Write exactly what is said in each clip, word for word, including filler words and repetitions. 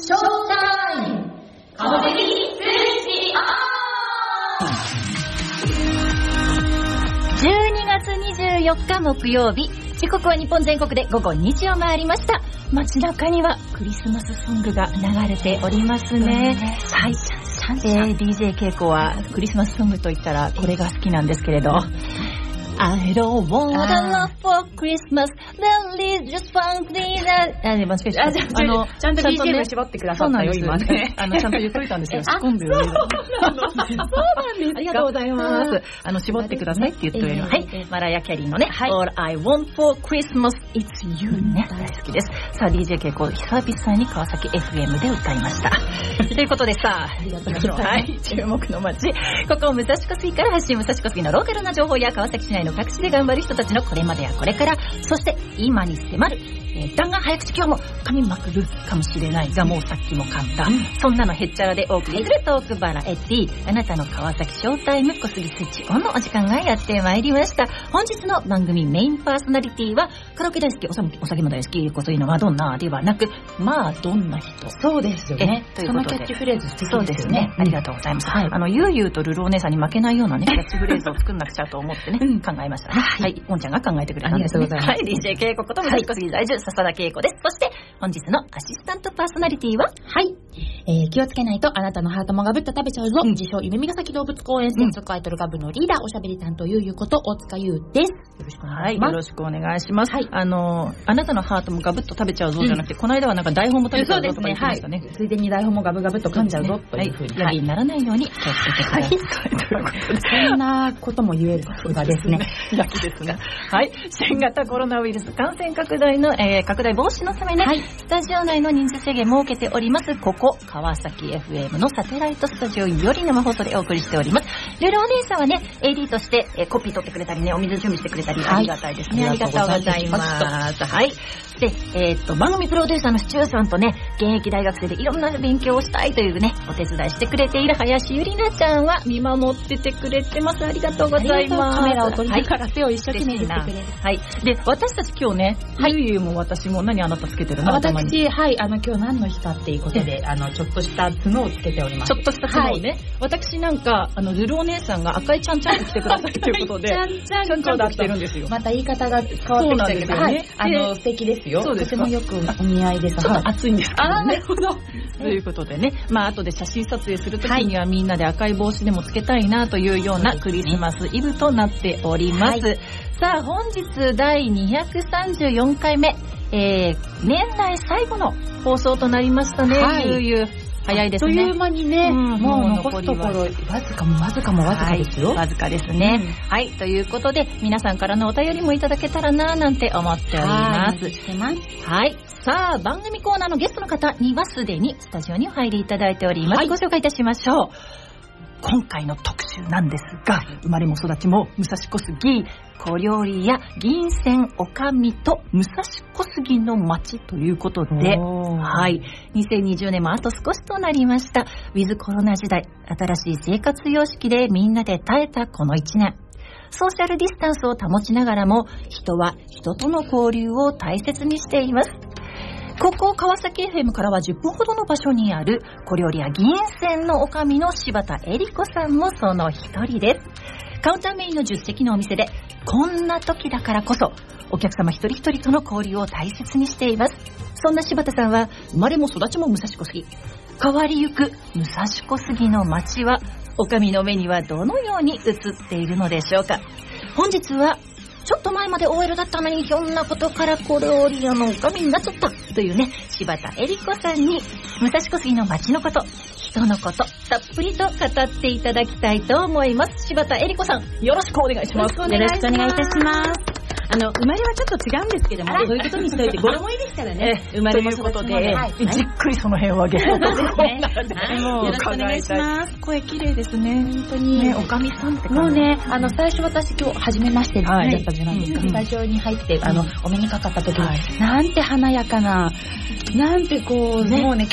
ショータイム川崎フレンチじゅうにがつにじゅうよっか木曜日、時刻は日本全国で午後にじを回りました。街中にはクリスマスソングが流れておりますね。はい、えー、ディージェー ケイコはクリスマスソングといったらこれが好きなんですけれど、I don't want a love for Christmas, then it's just fun thing that... あ、ね、間違えちゃった。あの、 ちゃんと ビージーエム 絞ってくださったよ、今ね。 あの、ちゃんと言っといたんですよ。仕込んでる。そうなんですか。ありがとうございます。あの、絞ってくださいって言っております。はい。マライア・キャリーのね、All I want for Christmas, it's you ね。大好きです。さあ、ディージェー ケイコ、久々に川崎 エフエム で歌いました。ということでさあ、ありがとうございます。はい。注目の街。ここ、武蔵小杉から発信、武蔵小杉のローカルな情報や川崎市内の各地で頑張る人たちのこれまでやこれから、そして今に迫る、えー、弾丸早口今日も噛みまくるかもしれないが、もうさっきも噛んだ、うん、そんなのへっちゃらでお送りするトークバラエティー、あなたの川崎ショータイム小杉スイッチオンのお時間がやってまいりました。本日の番組メインパーソナリティはカラオケ大好き、お酒お酒も大好き、こそいのマドンナではなく、まあどんな人。 そうですよね。 ということで、 そのキャッチフレーズ素敵ですよね。 そうですね、ありがとうございます。はい、あのゆうゆうとルルお姉さんに負けないようなねキャッチフレーズを作んなくちゃと思ってね、うん、考えましたね。はい、おんちゃんが考えてくれたんですね。はい、ディージェー ケイコこと武蔵小杉在住笹田恵子です。そして本日のアシスタントパーソナリティは、 はい、えー、気をつけないとあなたのハートもガブッと食べちゃうぞ、うん、自称夢見ヶ崎動物公園専属アイドルガブのリーダー、おしゃべり担当ゆうゆうこと大塚ゆうです。よろしくお願いします。はい、よろしくお願いします。はい、あのあなたのハートもガブッと食べちゃうぞじゃなくて、うん、この間はなんか台本も食べちゃうぞとか言ってましたね。はい、ついでに台本もガブガブっと噛んじゃうぞというふうに、はい、やりにならないように気をつけてください。はい、そんなことも言えるがですね。 楽ですね。はい、新型コロナウイルス感染拡大の、えー、拡大防止のためね、はい、スタジオ内の人数制限設けております。ここ川崎 エフエム のサテライトスタジオより生放送でお送りしております。ルルお姉さんはね エーディー として、えー、コピー取ってくれたりね、お水準備してくれたり、はい、ありがたいですね。ありがとうございます。はい。で、えー、っと番組プロデューサーのシチューさんとね、現役大学生でいろんな勉強をしたいというね、お手伝いしてくれている林ゆりなちゃんは見守っててくれてます。ありがとうございます。 カメラを撮りながら手を一生懸命振ってくれる。 はい。で、私たち今日ね、はい、ゆうゆうも私も何あなたつけてるの？ 私、はい、あの今日何の日かっていうことで、あのちょっとした角をつけております。 ちょっとした角をね。はい、私なんかあのルルお姉さんが赤いちゃんちゃんと着てくださいということで、ちゃんちゃんちゃんちゃんと着てるんですよ。 また言い方が変わってきたけど、はい、あの素敵ですよ。そうです。とてもよくお似合いです。 ちょっと暑いんですけどね。 あ、なるほど。 ということでね、まあ後で写真撮影するときにはみんなで赤い帽子でもつけたいなというようなクリスマスイブとなっております。はい、さあ本日だいにひゃくさんじゅうよんかいめ、えー、年内最後の放送となりましたね。はい、ゆうゆう早いですね。 あっという間にね、うん、もう残すところわずかもわずかもわずかですよ。はい、わずかですね、うん。はい、ということで皆さんからのお便りもいただけたらななんて思っております。はい。さあ番組コーナーのゲストの方にはすでにスタジオにお入りいただいております。はい、ご紹介いたしましょう。今回の特集なんですが、生まれも育ちも武蔵小杉、小料理や銀線おかみと武蔵小杉の街ということで、はい、にせんにじゅうねんもあと少しとなりました。ウィズコロナ時代、新しい生活様式でみんなで耐えたこのいちねん。ソーシャルディスタンスを保ちながらも、人は人との交流を大切にしています。ここ川崎 エフエム からはじゅっぷんほどの場所にある小料理や銀線のおかみの柴田恵里子さんもその一人です。カウンターメインのじゅっせきのお店で、こんな時だからこそお客様一人一人との交流を大切にしています。そんな柴田さんは生まれも育ちも武蔵小杉。変わりゆく武蔵小杉の街はおかみの目にはどのように映っているのでしょうか。本日はちょっと前まで オーエル だったのにひょんなことから小料理屋のおかみになっちゃったというね、柴田恵里子さんに武蔵小杉の街のこと、人のことたっぷりと語っていただきたいと思います。柴田恵里子さん、よろしくお願いします。 よろしくお願いいたします。あの生まれはちょっと違うんですけども、そういうことにしておいて、語呂もいいですからね。生まれも育ちもということで、はい、じっくりその辺はゲストのコーナーで、はい、もうよろしくお願いします。声綺麗ですね。本当にね、おかみさんって感じ。もうね、あの最初私今日初めましてだったじゃないですか。はい、スタジオに入ってあのお目にかかった時に、はい、なんて華やかな、なんてこう、ね、もうね今日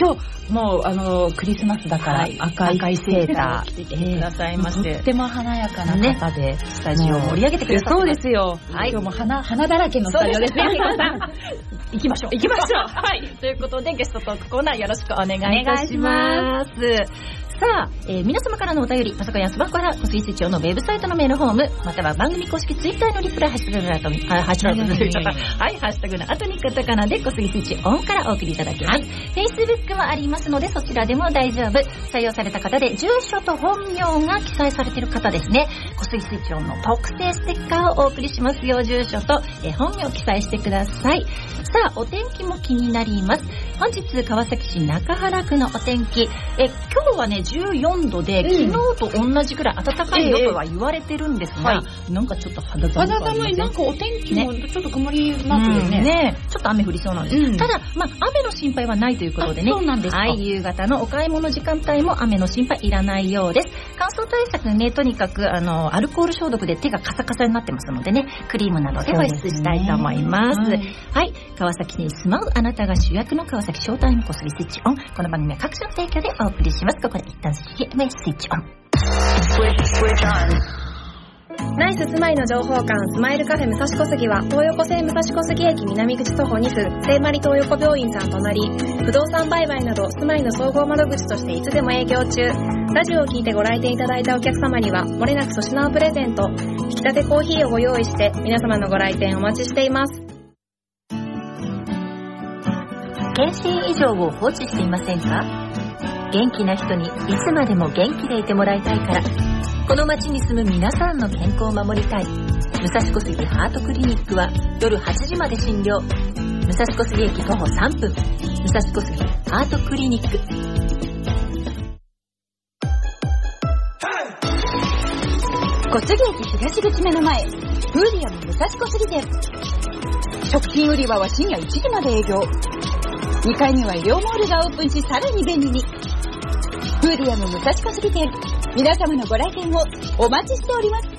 もうあのクリスマスだから、はい、赤いセーター着てきてくださいまして、 とっても華やかな方で、ね、 スタジオを盛り上げてください。 そうですよ。はい、今日も花花だらけのスタジオですね。 行きましょう。 行きましょう。 はい。ということでゲストトークコーナーよろしくお願いいたします。さあ、えー、皆様からのお便り、パソコンやスマホから小杉スイッチオンのウェブサイトのメールフォーム、または番組公式ツイッターのリプライ、ハッシュタグの後に、あ、ハッシュタグの後に、はい、ハッシュタグの後にカタカナで小杉スイッチオンからお送りいただけます。Facebook もありますので、そちらでも大丈夫。採用された方で、住所と本名が記載されている方ですね。小杉スイッチオンの特製ステッカーをお送りしますよ。住所と、えー、本名を記載してください。さあ、お天気も気になります。本日、川崎市中原区のお天気。え、今日はね、じゅうよんどで、うん、昨日と同じくらい暖かいよとは言われてるんですが、えーはい、なんかちょっと肌寒い。 肌寒い、なんかお天気もちょっと曇りマークでね、 ね、うん、ね、ちょっと雨降りそうなんです。うん、ただ、まあ、雨の心配はないということでね。 そうなんですか。 はい、夕方のお買い物時間帯も雨の心配いらないようです。乾燥対策ね、とにかく、あの、アルコール消毒で手がカサカサになってますのでね、クリームなどで保湿したいと思います。はい、はい、川崎に住まうあなたが主役の川崎ショータイム小杉スイッチオン。この番組は各社の提供でお送りします。ここで一旦 シーエム スイッチオン。 ナイススマイの情報館スマイルカフェ武蔵小杉は東横線武蔵小杉駅南口徒歩に数聖マリ東横病院さん隣、不動産売買などスマイの総合窓口としていつでも営業中。ラジオを聞いてご来店いただいたお客様にはもれなく粗品をプレゼント、引き立てコーヒーをご用意して皆様のご来店お待ちしています。 検診以上を放置していませんか？元気な人にいつまでも元気でいてもらいたいから、この街に住む皆さんの健康を守りたい。武蔵小杉ハートクリニックは夜はちじまで診療。武蔵小杉駅徒歩さんぷん、武蔵小杉ハートクリニック。 小杉駅東口目の前、フーリアム武蔵小杉店。食品売り場は深夜いちじまで営業。にかいには医療モールがオープンし、さらに便利に。フーリアム武蔵小杉店、皆様のご来店をお待ちしております。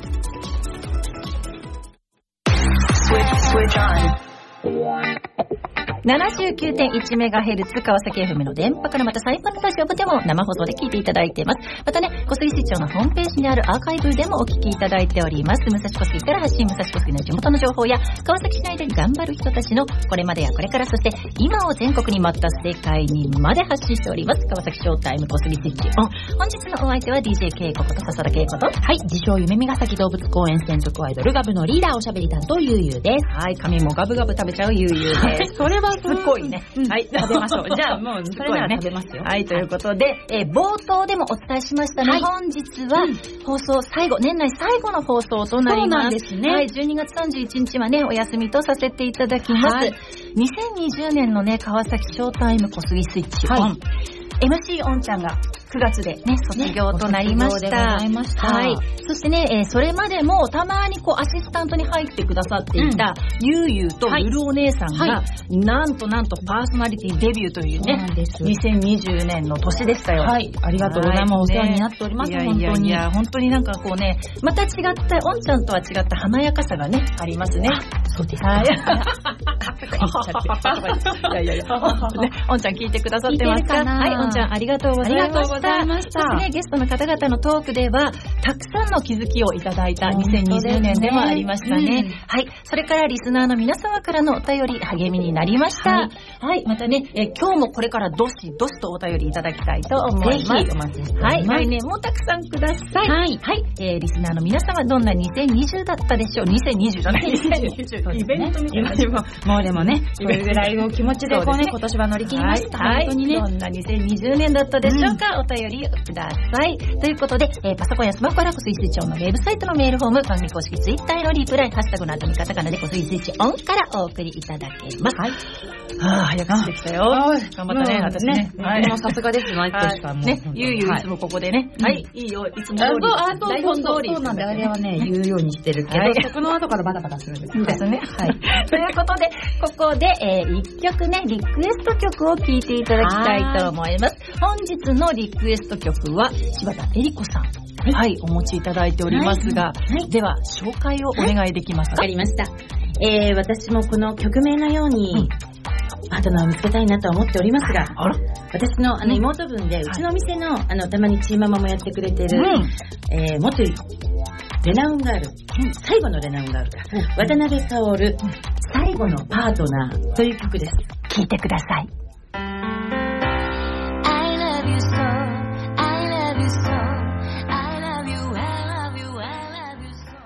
ななじゅうきゅうてんいちメガヘルツ 川崎 エフエム の電波からまたサイパンスタジオ部でも生放送で聞いていただいています。またね、小杉市長のホームページにあるアーカイブでもお聞きいただいております。武蔵小杉から発信、武蔵小杉の地元の情報や川崎市内で頑張る人たちのこれまでやこれから、そして今を全国にまた世界にまで発信しております川崎ショータイム小杉スイッチオン。本日のお相手は ディージェー ケイコこと笹田ケイコと、 はい、自称夢見ヶ崎動物公園専属アイドルガブのリーダーおしゃべり担当ゆうゆうです。 はい、髪もガブガブ食べちゃうゆうゆうです。はい、 それはすごいね。 はい、食べましょう。じゃあもうそれなら食べますよ。はい、ということで、えー、冒頭でもお伝えしましたね。はい、本日は放送最後、年内最後の放送となります。そうなんですね。はい、じゅうにがつさんじゅういちにちはね、お休みとさせていただきます。はい、にせんにじゅうねんのね、川崎ショータイム小杉スイッチオン。はい、エムシー おんちゃんがくがつでね、卒業となりました。 ね、ました。 はい。そしてね、えー、それまでもたまにこうアシスタントに入ってくださっていた、うん、ゆうゆうとゆるお姉さんが、はい、なんとなんとパーソナリティデビューというね、うにせんにじゅうねんの年でしたよ。 はい。ありがとうございます。お世話になっております。 いやいやいや、本当に。いや、本当になんかこうね、また違った、おんちゃんとは違った華やかさがね、ありますね。 そうですね。はい。 いやいやいや、ね、おんちゃん聞いてくださってますか？はい、おんちゃんありがとうございました。ありがとうございました。そしてね、ゲストの方々のトークでは、たくさんの気づきをいただいたにせんにじゅうねんでもありましたね。ね、うん、はい。それからリスナーの皆様からのお便り、励みになりました。はい。はい、またね、え今日もこれからどしどしとお便りいただきたいと思います。ぜひお待ちしております。はい。来年もたくさんください。はい。はい。えー、リスナーの皆様、どんなにせんにじゅうだったでしょう。にせんにじゅうじゃない。にせんにじゅう。イベントみたいな。 もうでもね、これぐらいの気持ちでこうね、今年は乗り切りました。 はい。 本当にね。 どんなにせんにじゅうねんだったでしょうか。うん、お便りください。ということで、えー、パソコンやスマホから小杉スイッチオンのウェブサイトのメールフォーム、番組公式ツイッターへのリプライ、ハッシュタグの後にカタカナで小杉スイッチオンからお送りいただけます。はい。はぁ、早くしてきたよ。頑張ったね、私ね。 はい。もうさすがですな、 はい。ね、ゆうゆういつもここでね。はい。いいよ、いつも通り。 あ、そう、台本通り。そうなんで、あれはね、言うようにしてるけど、その後からバタバタするんです。 ですね。はい。ということで、ここで、えー、一曲ね、リクエスト曲を聴いていただきたいと思います。本日のリクエスト曲は、柴田恵里子さん。はい、はい、お持ちいただいておりますが、はいはい、では紹介をお願いできますか？ わかりました。えー、私もこの曲名のように、 パートナーを見つけたいなと思っておりますが、あら私のあの妹分で、うん、うちのお店のあのたまにチーママもやってくれてる、うんえー、元レナウンガール、うん、最後のレナウンガールか、うん、渡辺薫、うん、最後のパートナーという曲です。 聴いてください。 I love you so, I love you so, I love you, I love you, I love you so.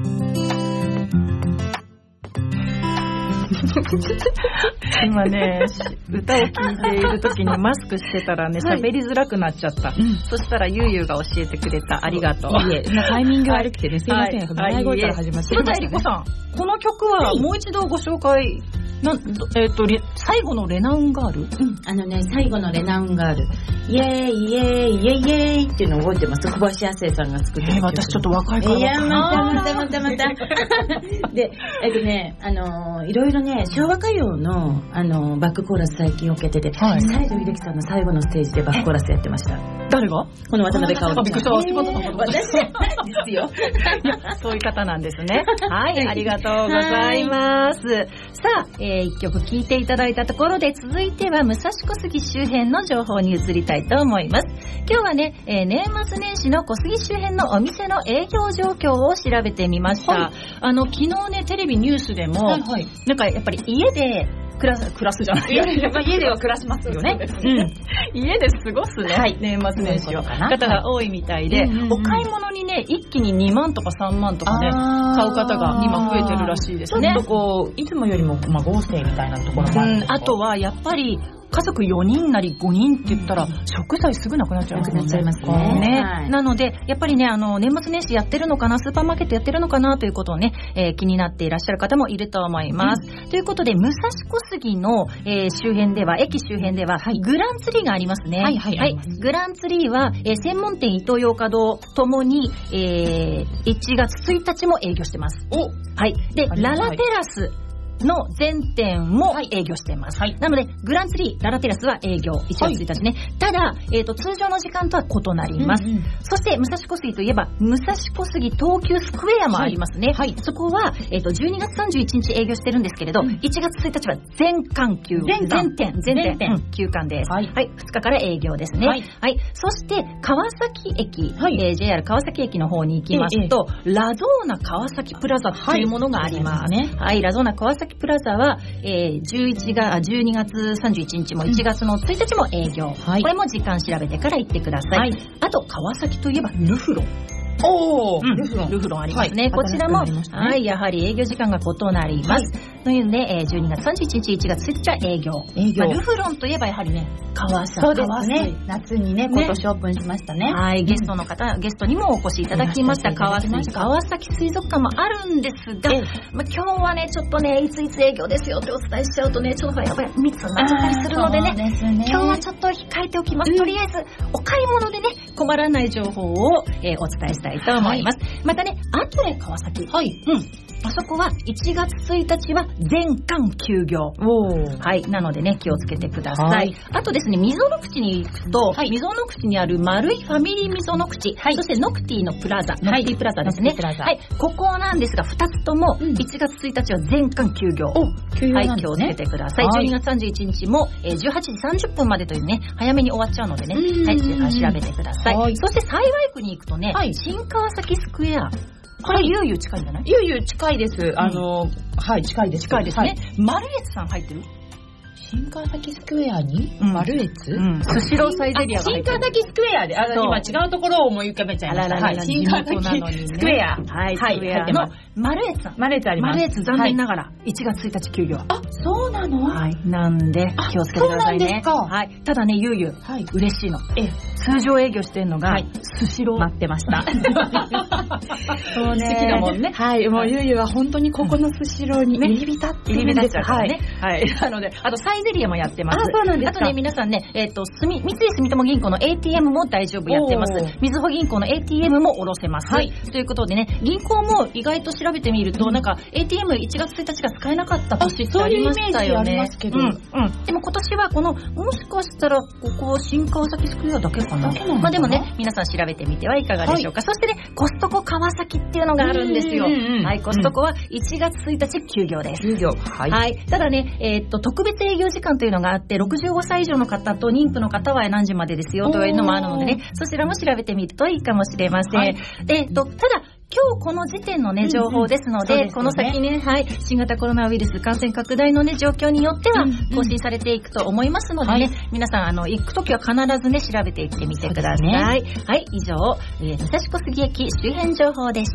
今ね、歌を聴いている時にマスクしてたらね、喋、はい、りづらくなっちゃった、うん、そしたらゆうゆうが教えてくれた。ありがとう。 いえ、タイミング悪くてね、すいません。笑い声から始まってますね。りこさん、この曲はもう一度ご紹介。なえー、と最後のレナウンガール、うん、 あのね最後のレナウンガールイエーイイエーイイエーイイエーイっていうのを覚えてます。小林亜生さんが作ってる、 えー、私ちょっと若いから。 いやまたまたまたまたでえっとねあのー、いろいろね昭和歌謡の、あのー、バックコーラス最近受けてて、はい、西城秀樹さんの最後のステージでバックコーラスやってました。 誰が？ この渡辺薫さん。 あ、びっくりした。 えー、私ですよいやそういう方なんですね。はい、ありがとうございます。さあ、えー、一曲聴いていただいたところで、続いては武蔵小杉周辺の情報に移りたいと思います。今日はね、えー、年末年始の小杉周辺のお店の営業状況を調べてみました。はい、あの昨日ねテレビニュースでも、はいはい、なんかやっぱり家で暮らす、暮らすじゃないいや家では暮らしますよね。 うん、家で過ごすね、はい、年末年始を方が多いみたいで、はい、お買い物にね一気ににまんとかさんまんとかね買う方が今増えてるらしいですね。 ちょっとこういつもよりも、まあ、豪勢みたいなところもあるんですか？ うん、あとはやっぱり家族よにんなりごにんって言ったら、うん、食材すぐなくなっちゃう、 なくなっちゃいますね。 ね、はい、なのでやっぱりねあの年末年始やってるのかな、スーパーマーケットやってるのかなということをね、えー、気になっていらっしゃる方もいると思います。うん、ということで武蔵小杉の、えー、周辺では駅周辺では、はい、グランツリーがありますね。はいはいはい、グランツリーは、えー、専門店イトーヨーカドーともに、えー、いちがつついたちも営業してます。おはいでララテラスの全店も営業しています、はい、なのでグランツリーララテラスは営業いちがつついたちね、はい、ただ、えーと、通常の時間とは異なります、うんうん、そして武蔵小杉といえば武蔵小杉東急スクエアもありますね、はいはい、そこは、えーと、じゅうにがつさんじゅういちにち営業してるんですけれど、うん、いちがつついたちは全館休全店全店、うん、休館です、はいはい、ふつかから営業ですね、はいはい、そして川崎駅、はいえー、ジェイアール 川崎駅の方に行きますと、ええ、ラゾーナ川崎プラザというものがあります、はいはい、ラゾーナ川崎プラザは、えー、じゅういちがじゅうにがつさんじゅういちにちもいちがつのついたちも営業、はい、これも時間調べてから行ってください、はい、あと川崎といえばルフロンおー、うん、ルフロンルフロンありますね、はい、こちらも、ね、はい、やはり営業時間が異なります、はい、というので、えー、じゅうにがつさんじゅういちにちいちがつついたちは営業営業、まあ、ルフロンといえばやはりね川崎そうですね夏にね今年オープンしましたね、 はいゲストの方、うん、ゲストにもお越しいただきました川崎川崎水族館もあるんですが、まあ、今日はねちょっとねいついつ営業ですよってお伝えしちゃうとねちょっとやっぱり密になっちゃったりするので ね, でね今日はちょっと控えておきます、うん、とりあえずお買い物でね困らない情報を、えー、お伝えしたいと思います、はい、またねアトレ川崎はいうんあそこはいちがつついたちは全館休業はいなのでね気をつけてください、はい、あとですね溝の口に行くと、はい、溝の口にある丸いファミリー溝の口、はい、そしてノクティのプラザ、はい、ノクティプラザですね、はいはい、ここなんですがふたつともいちがつついたちは全館休業、うん、休業なんですね、はい、気をつけてください、はい、じゅうにがつさんじゅういちにちも、えー、じゅうはちじさんじゅっぷんまでというね早めに終わっちゃうのでね、はい、調べてください、はい、そして幸区に行くとね、はい、新川崎スクエアこれゆうゆう近いんじゃない？ ゆうゆう近いです。あの、うん、はい近いです。 近いですね。はい、マルエツさん入ってる？ 新川崎スクエアに、うん、マルエツ、うん、 スシローサイゼリアが入ってる。 新川崎スクエアで、あ今違うところを思い浮かべちゃいました。 はい、新川崎スクエア、 はい、 はい、スクエアのマルエツさん。 マルエツあります。 マルエツ残念ながらいちがつついたち休業。 あ、そうなの？ はい、なんで気をつけてくださいね。 そうなんですか。 はい、ただねゆうゆう、はい、嬉しいの。え、通常営業してるのが、はい、スシロー待ってました。 もうね、好きだもんね。 はい、もうゆうゆうは本当にここのスシローに入り浸ってるんです。 入り浸っちゃうからね。はい。なので、あとサイゼリアもやってます。 あ、そうなんですか。 あとね皆さんね、えっと三井住友銀行の エーティーエム も大丈夫やってます。みずほ銀行の エーティーエム も下ろせます。はい。ということでね、銀行も意外と調べてみると、うん、なんか エーティーエムいちがつついたちが使えなかった年ってありましたよね。 そういうイメージありますけど。うん。 うん。でも今年はこのもしかしたらここ新川崎スクエアだけかほど。まあでもね、皆さん調べてみてはいかがでしょうか。はい、そしてね、コストコ川崎っていうのがあるんですよ。はい、コストコはいちがつついたち休業です。 休業。はい。 はい。ただね、えー、っと、特別営業時間というのがあって、ろくじゅうごさい以上の方と妊婦の方は何時までですよというのもあるのでね、そちらも調べてみるといいかもしれません。はい、で、えっと、ただ、今日この時点のね、情報ですので、うんうん、この先ね、はい、新型コロナウイルス感染拡大のね、状況によっては更新されていくと思いますのでね、うんうん、皆さん、あの、行くときは必ずね、調べていってみてください。ね、はい、以上、えー、武蔵小杉駅周辺情報でした。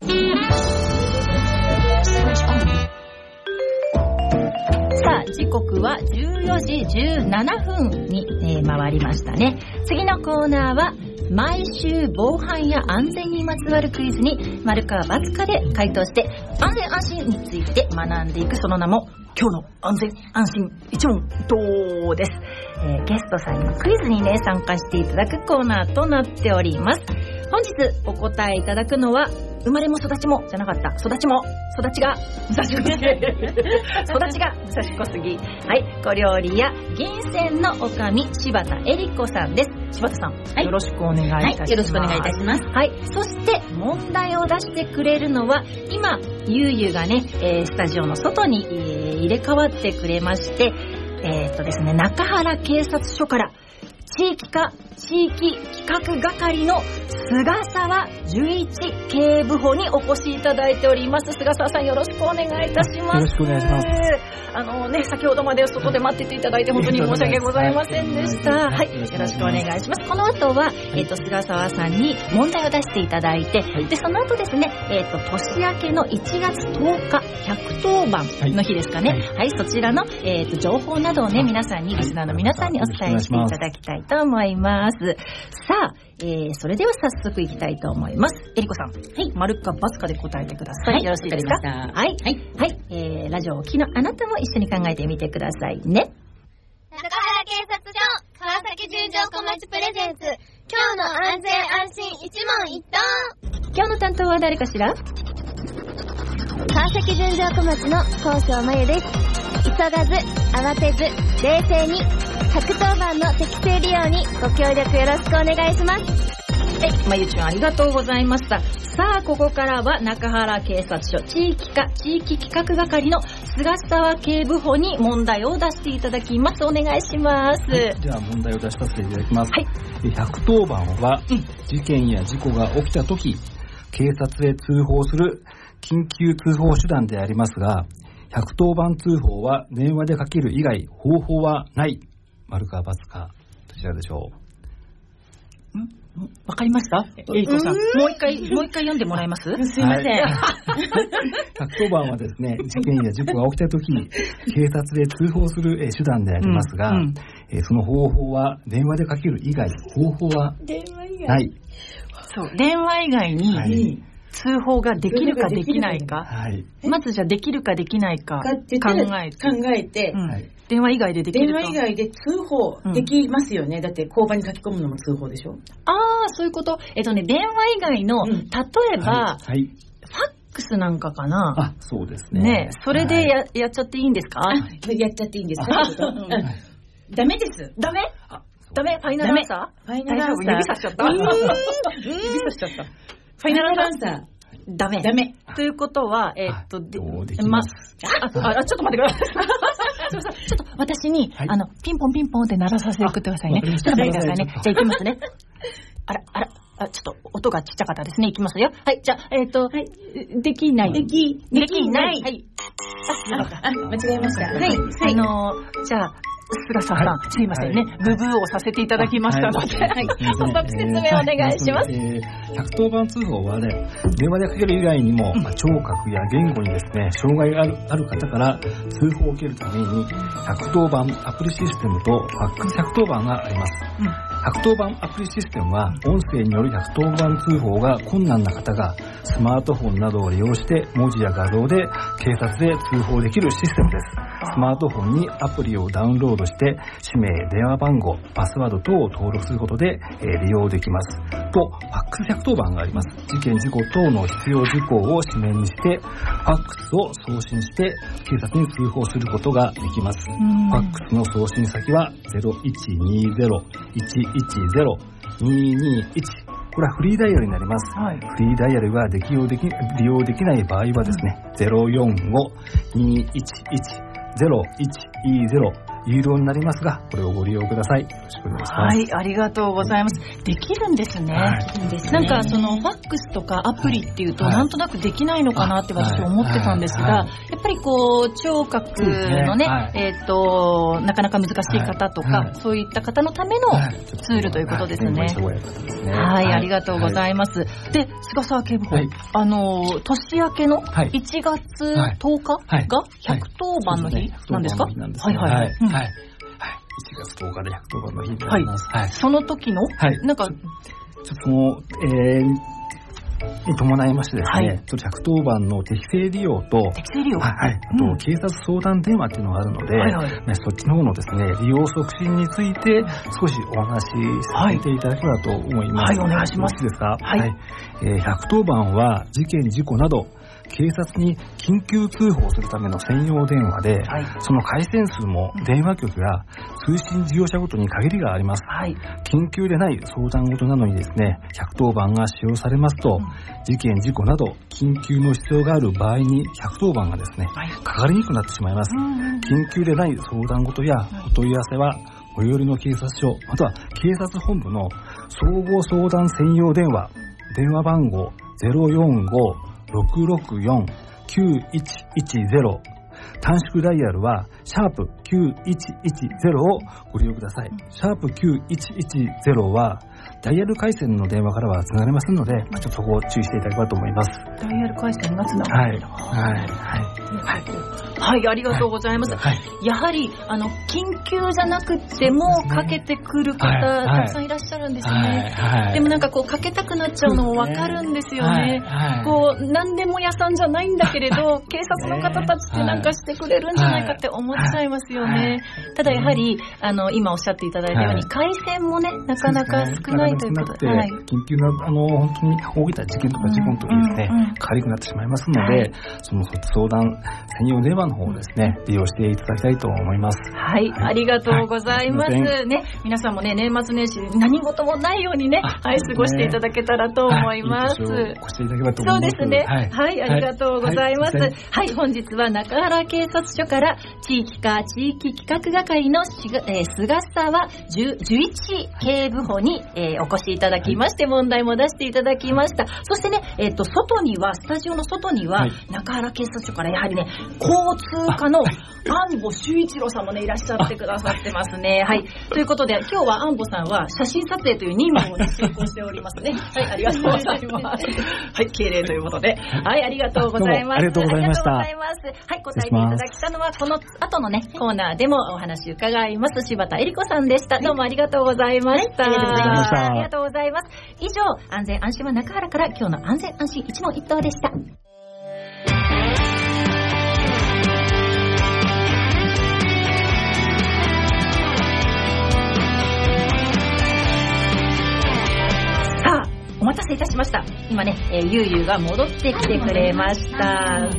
さあ、時刻はじゅうよじじゅうななふんに、えー、回りましたね。次のコーナーは、毎週防犯や安全にまつわるクイズに丸か×かで回答して安全安心について学んでいく、その名も今日の安全安心一問答です。えー、ゲストさんにクイズにね参加していただくコーナーとなっております。本日お答えいただくのは生まれも育ちもじゃなかった育ちも育ちが武蔵小杉育ちが武蔵小杉、はい、小料理屋銀泉の女将柴田恵里子さんです。柴田さん、はい、よろしくお願いいたします。はい、よろしくお願いいたします。はい、そして問題を出してくれるのは今ゆうゆうがね、えー、スタジオの外に、えー、入れ替わってくれまして、えー、っとですね中原警察署から地域課地域企画係の菅沢十一警部補にお越しいただいております。菅沢さん、よろしくお願いいたします。 よろしくお願いします。 あのね、先ほどまで外で待ってていただいて本当に申し訳ございませんでした。はい、よろしくお願いします。この後は、えっと、菅沢さんに問題を出していただいて、はい、で、その後ですね、えっと、年明けのいちがつとおか、ひゃくとおばんの日ですかね。はい、はい、そちらの、えっと、情報などをね、皆さんに、リスナーの皆さんにお伝えしていただきたいと思います。さあ、えー、それでは早速いきたいと思います。えりこさん、はい、丸か×かで答えてください。はい、よろしいですか？はい、はい、はい、えー、ラジオをお聞きのあなたも一緒に考えてみてくださいね。 中原警察署川崎純情小町プレゼンツ、今日の安全安心一問一答。 今日の担当は誰かしら？ 川崎純情小町の高翔真由です。急がず慌てず冷静にひゃくとおばんの適正利用にご協力よろしくお願いします。 はい、まゆちゃんありがとうございました。さあ、ここからは中原警察署地域課地域企画係の菅沢警部補に問題を出していただきます。お願いします。 はい、じゃあ問題を出させていただきます。はい、ひゃくとおばんは、うん、事件や事故が起きたとき警察へ通報する緊急通報手段でありますが、ひゃくとおばん通報は電話でかける以外方法はない。丸か×か、どちらでしょう？ んわかりました？えりこさん、もう一回、もう一回読んでもらえます？ すいません。はい、 ひゃくとおばんはですね、事件や事故が起きたとき、警察で通報する手段でありますが、うんうん、その方法は電話でかける以外、方法はない。 そう、電話以外に、はい、通報ができるかできないか、はい、まずじゃあできるかできないか考えて考えて、うん、はい、 電話以外でできると。 電話以外で通報できますよね、うん、だって交番に書き込むのも通報でしょ。 ああ、そういうこと。えっとね、電話以外の、うん、例えば、はいはい、ファックスなんかかな。 あ、そうですね。 ね、それで や,、はい、やっちゃっていいんですか？ やっちゃっていいんですか？うん、ダメです。 ダメ？ダメ？ファイナルアンサー？ファイナルアンサー。指さしちゃった。指さしちゃった。ファイナルアンサー。ダメ。ダメ。ということは、えー、っと、で、ま、あ、あ、ちょっと待ってください。ちょっと私に、はい、あの、ピンポンピンポンって鳴らさせてくださいね。ちょっと待ってくださいね。じゃあ行きますね。あら、あら、あ、ちょっと音がちっちゃかったですね。行きますよ。はい、じゃあ、えー、っと、はい、できない。でき、できない。はい。 あ、あ、間違えました。はい、はい。 あの、じゃあ、菅さん、はい、すいませんね、はい、ブブーをさせていただきましたので、はい、補足説明お願いします。 えー、ひゃくとおばん通報はね、電話でかける以外にも、まあ、聴覚や言語にですね、障害がある、ある方から通報を受けるために、ひゃくとおばんアプリシステムとファックスひゃくとおばんがあります。うん、ひゃくとおばんアプリシステムは、音声によるひゃくとおばん通報が困難な方が、スマートフォンなどを利用して、文字や画像で警察で通報できるシステムです。スマートフォンにアプリをダウンロードして、氏名、電話番号、パスワード等を登録することで、えー、利用できます。と、ファックスひゃくとおばんがあります。事件、事故等の必要事項を氏名にして、ファックスを送信して、警察に通報することができます。ファックスの送信先はゼロいちにゼロ いちいいちゼロににいち、これはフリーダイヤルになります。はい、フリーダイヤルが利用でき、利用できない場合はですね、ゼロよんごにいちいちゼロいちいちゼロ有料になりますが、これをご利用ください。よろしくお願いします。 はい、ありがとうございます。できるんですね。はい、なんかそのファックスとかアプリっていうと、はい、なんとなくできないのかなって私思ってたんですが、はいはい、やっぱりこう聴覚のね、はい、えっとなかなか難しい方とか、はい、そういった方のためのツールということですね。はい、はい、ありがとうございます。はい、で、菅沢警部補、はい、あの年明けのいちがつとおかがひゃくとおばんの日なんですか？はいはい。はいはいはい、いちがつとおかでひゃくとおばんの日になります。はいはい、その時の、はい、なんか、 その、えー、に伴いましてですね、はい、ひゃくとおばんの適正利用と、 適正利用、 はいはい、あと、うん、警察相談電話っていうのがあるので、はいはい、そっちの方のですね、利用促進について少しお話しさせていただければと思います。 はい、はい、お願いします。 いいですか？はい。はい、えー、ひゃくとおばんは事件、事故など、警察に緊急通報するための専用電話で、はい、その回線数も電話局や通信事業者ごとに限りがあります。はい、緊急でない相談事なのにですね、ひゃくとおばんが使用されますと、うん、事件、事故など緊急の必要がある場合にひゃくとおばんがですね、はい、かかりにくくなってしまいます。うん、緊急でない相談事やお問い合わせは、最寄りの警察署、または警察本部の総合相談専用電話、電話番号ゼロよんごろくろくよんきゅういちいちゼロ、短縮ダイヤルはシャープきゅういちいちゼロをご利用ください。シャープきゅういちいちゼロはダイヤル回線の電話からはつながれますので、ちょっとそこを注意していただければと思います。 ダイヤル回線がつながる。はいはいはいはいはい、ありがとうございます。はいはい、やはりあの緊急じゃなくてもかけてくる方、はいはい、たくさんいらっしゃるんですよね。はいはい、でもなんかこうかけたくなっちゃうのもわかるんですよね。はいはい、こう何でも屋さんじゃないんだけれど、警察の方たちってなんかしてくれるんじゃないかって思っちゃいますよね。はいはい、ただやはりあの今おっしゃっていただいたように、はい、回線もねなかなか少ないということで、はい、 緊急なあの本当に大きな事件とか事故の時にですね、うんうんうん、かかりくなってしまいますので、はい、その相談専用電話の方をですね利用していただきたいと思います。 はい、はい、ありがとうございます。はい、ね、皆さんもね年末年始何事もないようにね、はい、過ごしていただけたらと思います。はい、いい越していただければと思います。 そうですね。はい、はい、ありがとうございます。はい、はい、本日は中原警察署から地域課地域企画係のしが、えー、菅沢じゅういち警部補に、えー、お越しいただきまして、はい、問題も出していただきました。そしてね、えっと外にはスタジオの外には、はい、中原警察署からやはりね交通課の安保修一郎さんもねいらっしゃってくださってますね。はい、ということで今日は安保さんは写真撮影という任務を、ね、遂行しておりますね。はい、ありがとうございます。はい、敬礼ということで、はい、ありがとうございます。 ありがとうございました。 はい、答えていただきたのはこの後のねコーナーでもお話伺います。柴田恵里子さんでした。どうもありがとうございました。はい、ありがとうございます。以上、安全安心は中原から今日の安全安心一問一答でした。お待たせいたしました。今ね、えー、ゆうゆうが戻ってきてくれました。はい、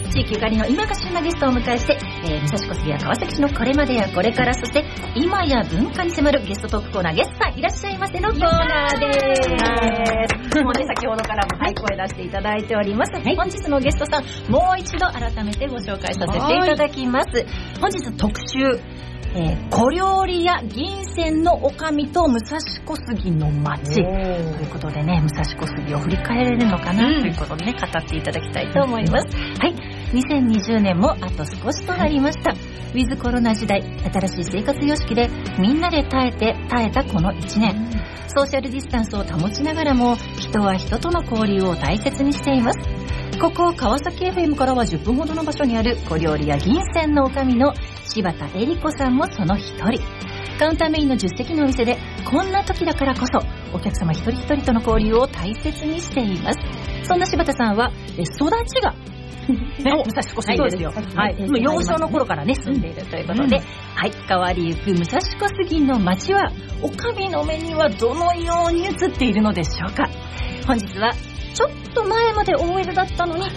地域ゆかりの今が旬なゲストをお迎えして、えー、武蔵小杉や川崎市のこれまでやこれから、そして今や文化に迫るゲストトークコーナー、ゲストさんいらっしゃいませのコーナーです。もうね、先ほどからも、はい、声出していただいております。はい、本日のゲストさん、もう一度改めてご紹介させていただきます。本日特集、えー、小料理屋銀泉の女将と武蔵小杉の町ということでね、武蔵小杉を振り返れるのかな、うん、ということでね語っていただきたいと思います。はい、にせんにじゅうねんもあと少しとなりました。ウィズコロナ時代、新しい生活様式でみんなで耐えて耐えたこのいちねん、ソーシャルディスタンスを保ちながらも人は人との交流を大切にしています。ここ川崎 エフエム からはじゅっぷんほどの場所にある小料理屋銀泉の女将の柴田恵里子さんもその一人。カウンターメインのじゅっせきのお店でこんな時だからこそお客様一人一人との交流を大切にしています。そんな柴田さんは育ちがね、武蔵小杉ですよ。はい、もう幼少の頃からね住んでいるということで、うん、はい、変わりゆく武蔵小杉の街は女将の目にはどのように映っているのでしょうか。本日はちょっと前まで オーエル だったのによ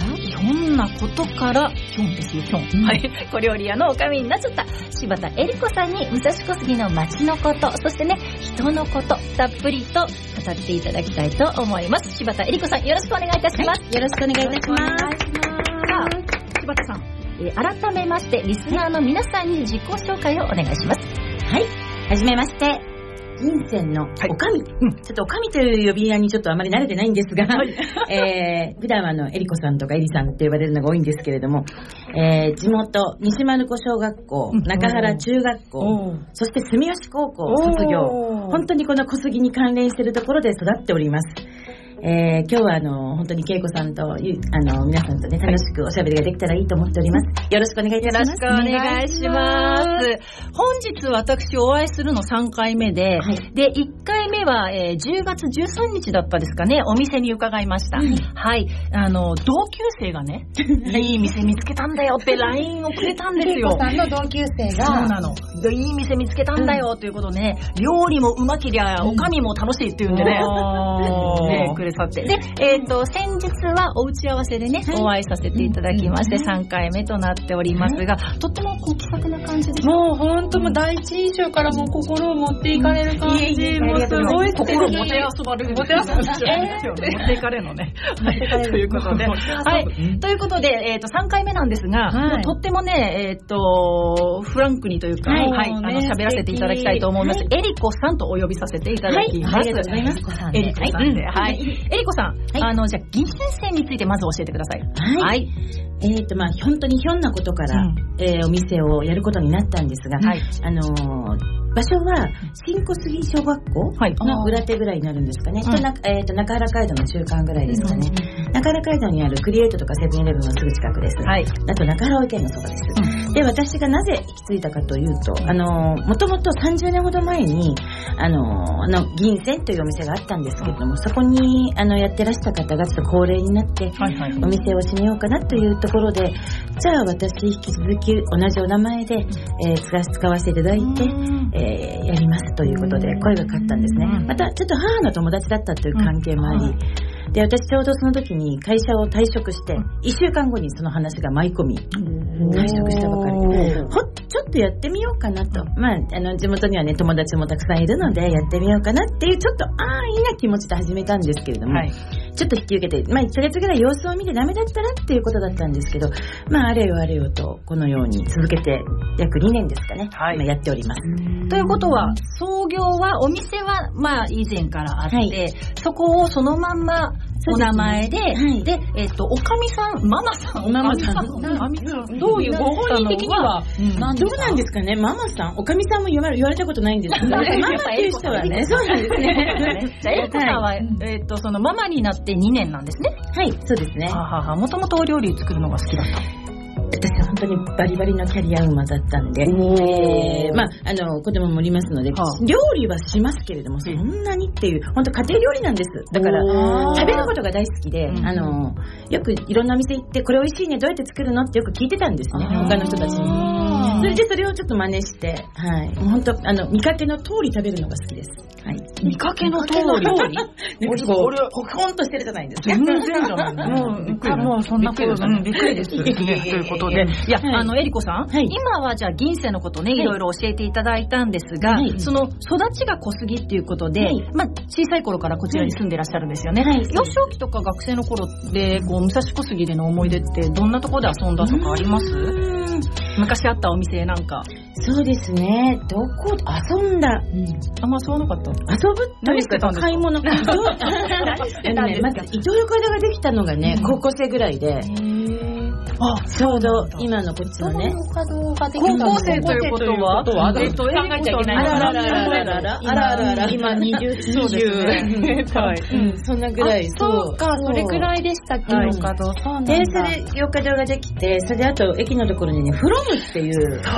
そんなことからひょんですよ、ひょん、うん、はい、小料理屋のおかみになっちゃった柴田恵里子さんに武蔵小杉の街のこと、そしてね人のことたっぷりと語っていただきたいと思います。柴田恵里子さん、よろしくお願いいたします。 はい、よろしくお願いいたします。さあ、柴田さん、えー、改めましてリスナーの皆さんに自己紹介をお願いします。 はい、はじめまして、銀線のおかみ、はい、うん、ちょっとおかみという呼び名にちょっとあまり慣れてないんですが、はい、えー、普段はあのえりこさんとかえりさんって呼ばれるのが多いんですけれども、えー、地元西丸子小学校、中原中学校、そして住吉高校卒業、本当にこの小杉に関連しているところで育っております。えー、今日はあの本当に恵子さんとあの皆さんとね楽しくおしゃべりができたらいいと思っております。よろしくお願いいたします。 よろしくお願いします。本日私お会いするのさんかいめで、はい、でいっかいめは、えー、じゅうがつじゅうさんにちだったですかね、お店に伺いました。うん、はい、あの同級生がねいい店見つけたんだよって ライン をくれたんですよ。 恵子さんの同級生がそうなの、いい店見つけたんだよということでね、うん、料理もうまけりゃおかみも楽しいっていうんでね、うん、ねくれさって、で、えーと、先日はお打ち合わせでね、はい、お会いさせていただきまして、うん、さんかいめとなっておりますが、はい、とってもこう気さくな感じです。 もう本当も第一印象からもう心を持っていかれる感じ、うん、もうすごい心を持て遊ばれるんですよね。持っていかれるのね。はい、ということで、はい、ということで、えーと、さんかいめなんですが、はい、とってもね、えーと、フランクにというか、はい、はい、あの喋らせていただきたいと思います。はい、えりこさんとお呼びさせていただきます。はい、ありがとうございます。えりこさんで、はい、えりこさん、はい、あのじゃあ銀線についてまず教えてください。 はい。はい、えーとまあ本当にひょんなことから、うん、えー、お店をやることになったんですが、はい、あのー。場所は新小杉小学校の裏手ぐらいになるんですかね、うん、となえー、と中原街道の中間ぐらいですかね、うん、中原街道にあるクリエイトとかセブンイレブンのすぐ近くです、はい、あと中原保育園のそばです、うん、で私がなぜ行き着いたかというと、あのもともとさんじゅうねんほど前にあのあの銀線というお店があったんですけれども、うん、そこにあのやってらした方がちょっと高齢になって、はいはい、お店を閉めようかなというところで、じゃあ私引き続き同じお名前で、えー、使, 使わせていただいて、うんえーえー、やりますということで声がかかったんですね。またちょっと母の友達だったという関係もあり、で私ちょうどその時に会社を退職していっしゅうかんごにその話が舞い込み、退職したばかりでほちょっとやってみようかなと、まあ、あの地元にはね友達もたくさんいるのでやってみようかなっていうちょっと安易な気持ちで始めたんですけれども、はい、ちょっと引き受けて、まあ、いっかげつぐらい様子を見てダメだったらっていうことだったんですけど、まあ、あれよあれよとこのように続けて約にねんですかね、はい、今やっております。 ということは創業はお店はまあ以前からあって、はい、そこをそのまんまお名前で、はい、で、えっ、ー、と、おかみさん、ママさん、 ママさん、どういうご本人的には、 うん、どうなんですかね、ママさん、おかみさんも言われ、言われたことないんですけど、ママっていう人はね、そうなんですね。じゃあ、エリコさんは、はい、えっ、ー、と、そのママになってにねんなんですね。 はい、そうですね。ははは、もともとお料理作るのが好きだった。 私は本当にバリバリのキャリアウーマンだったんで、えー、まあ、あの子供もおりますので、はあ、料理はしますけれどもそんなにっていう本当家庭料理なんです。だから食べることが大好きで、あのよくいろんなお店行ってこれ美味しいねどうやって作るのってよく聞いてたんですね、他の人たちに。それでそれをちょっと真似して、はい、もう本当あの見かけの通り食べるのが好きです。はい、 見かけの通り俺ほほんとしてるじゃないですか。 全然じゃない。もうもうそんなことでびっくりですね。ということで、いや、はい、あのえりこさん、はい、今はじゃあ銀線のことね、いろいろ教えていただいたんですが、はい、その育ちが小杉っていうことで、はい、まあ小さい頃からこちらに住んでらっしゃるんですよね。はい、幼少期とか学生の頃でこう武蔵小杉での思い出ってどんなところで遊んだとかあります？昔あったお店なんか。 そうですね。どこ遊んだ？うん、 あんま遊ばなかった。 遊ぶ何してたんですか？買い物。何してたんですか？まずイトーヨーカドーができたのがね、うん、高校生ぐらいで。あ、ちょうど今のこっちのね。 高校生ということは、えっと、考えちゃいけない。あらあらあらあらあらあらあらあら今にじゅう、そうですね。はい。 そんなぐらい。 そうか、それくらいでしたっけ、ヨーカドー。そうなんだ。 で、それヨーカドーができて、それであと駅のところにね、フロムっていう。 そう。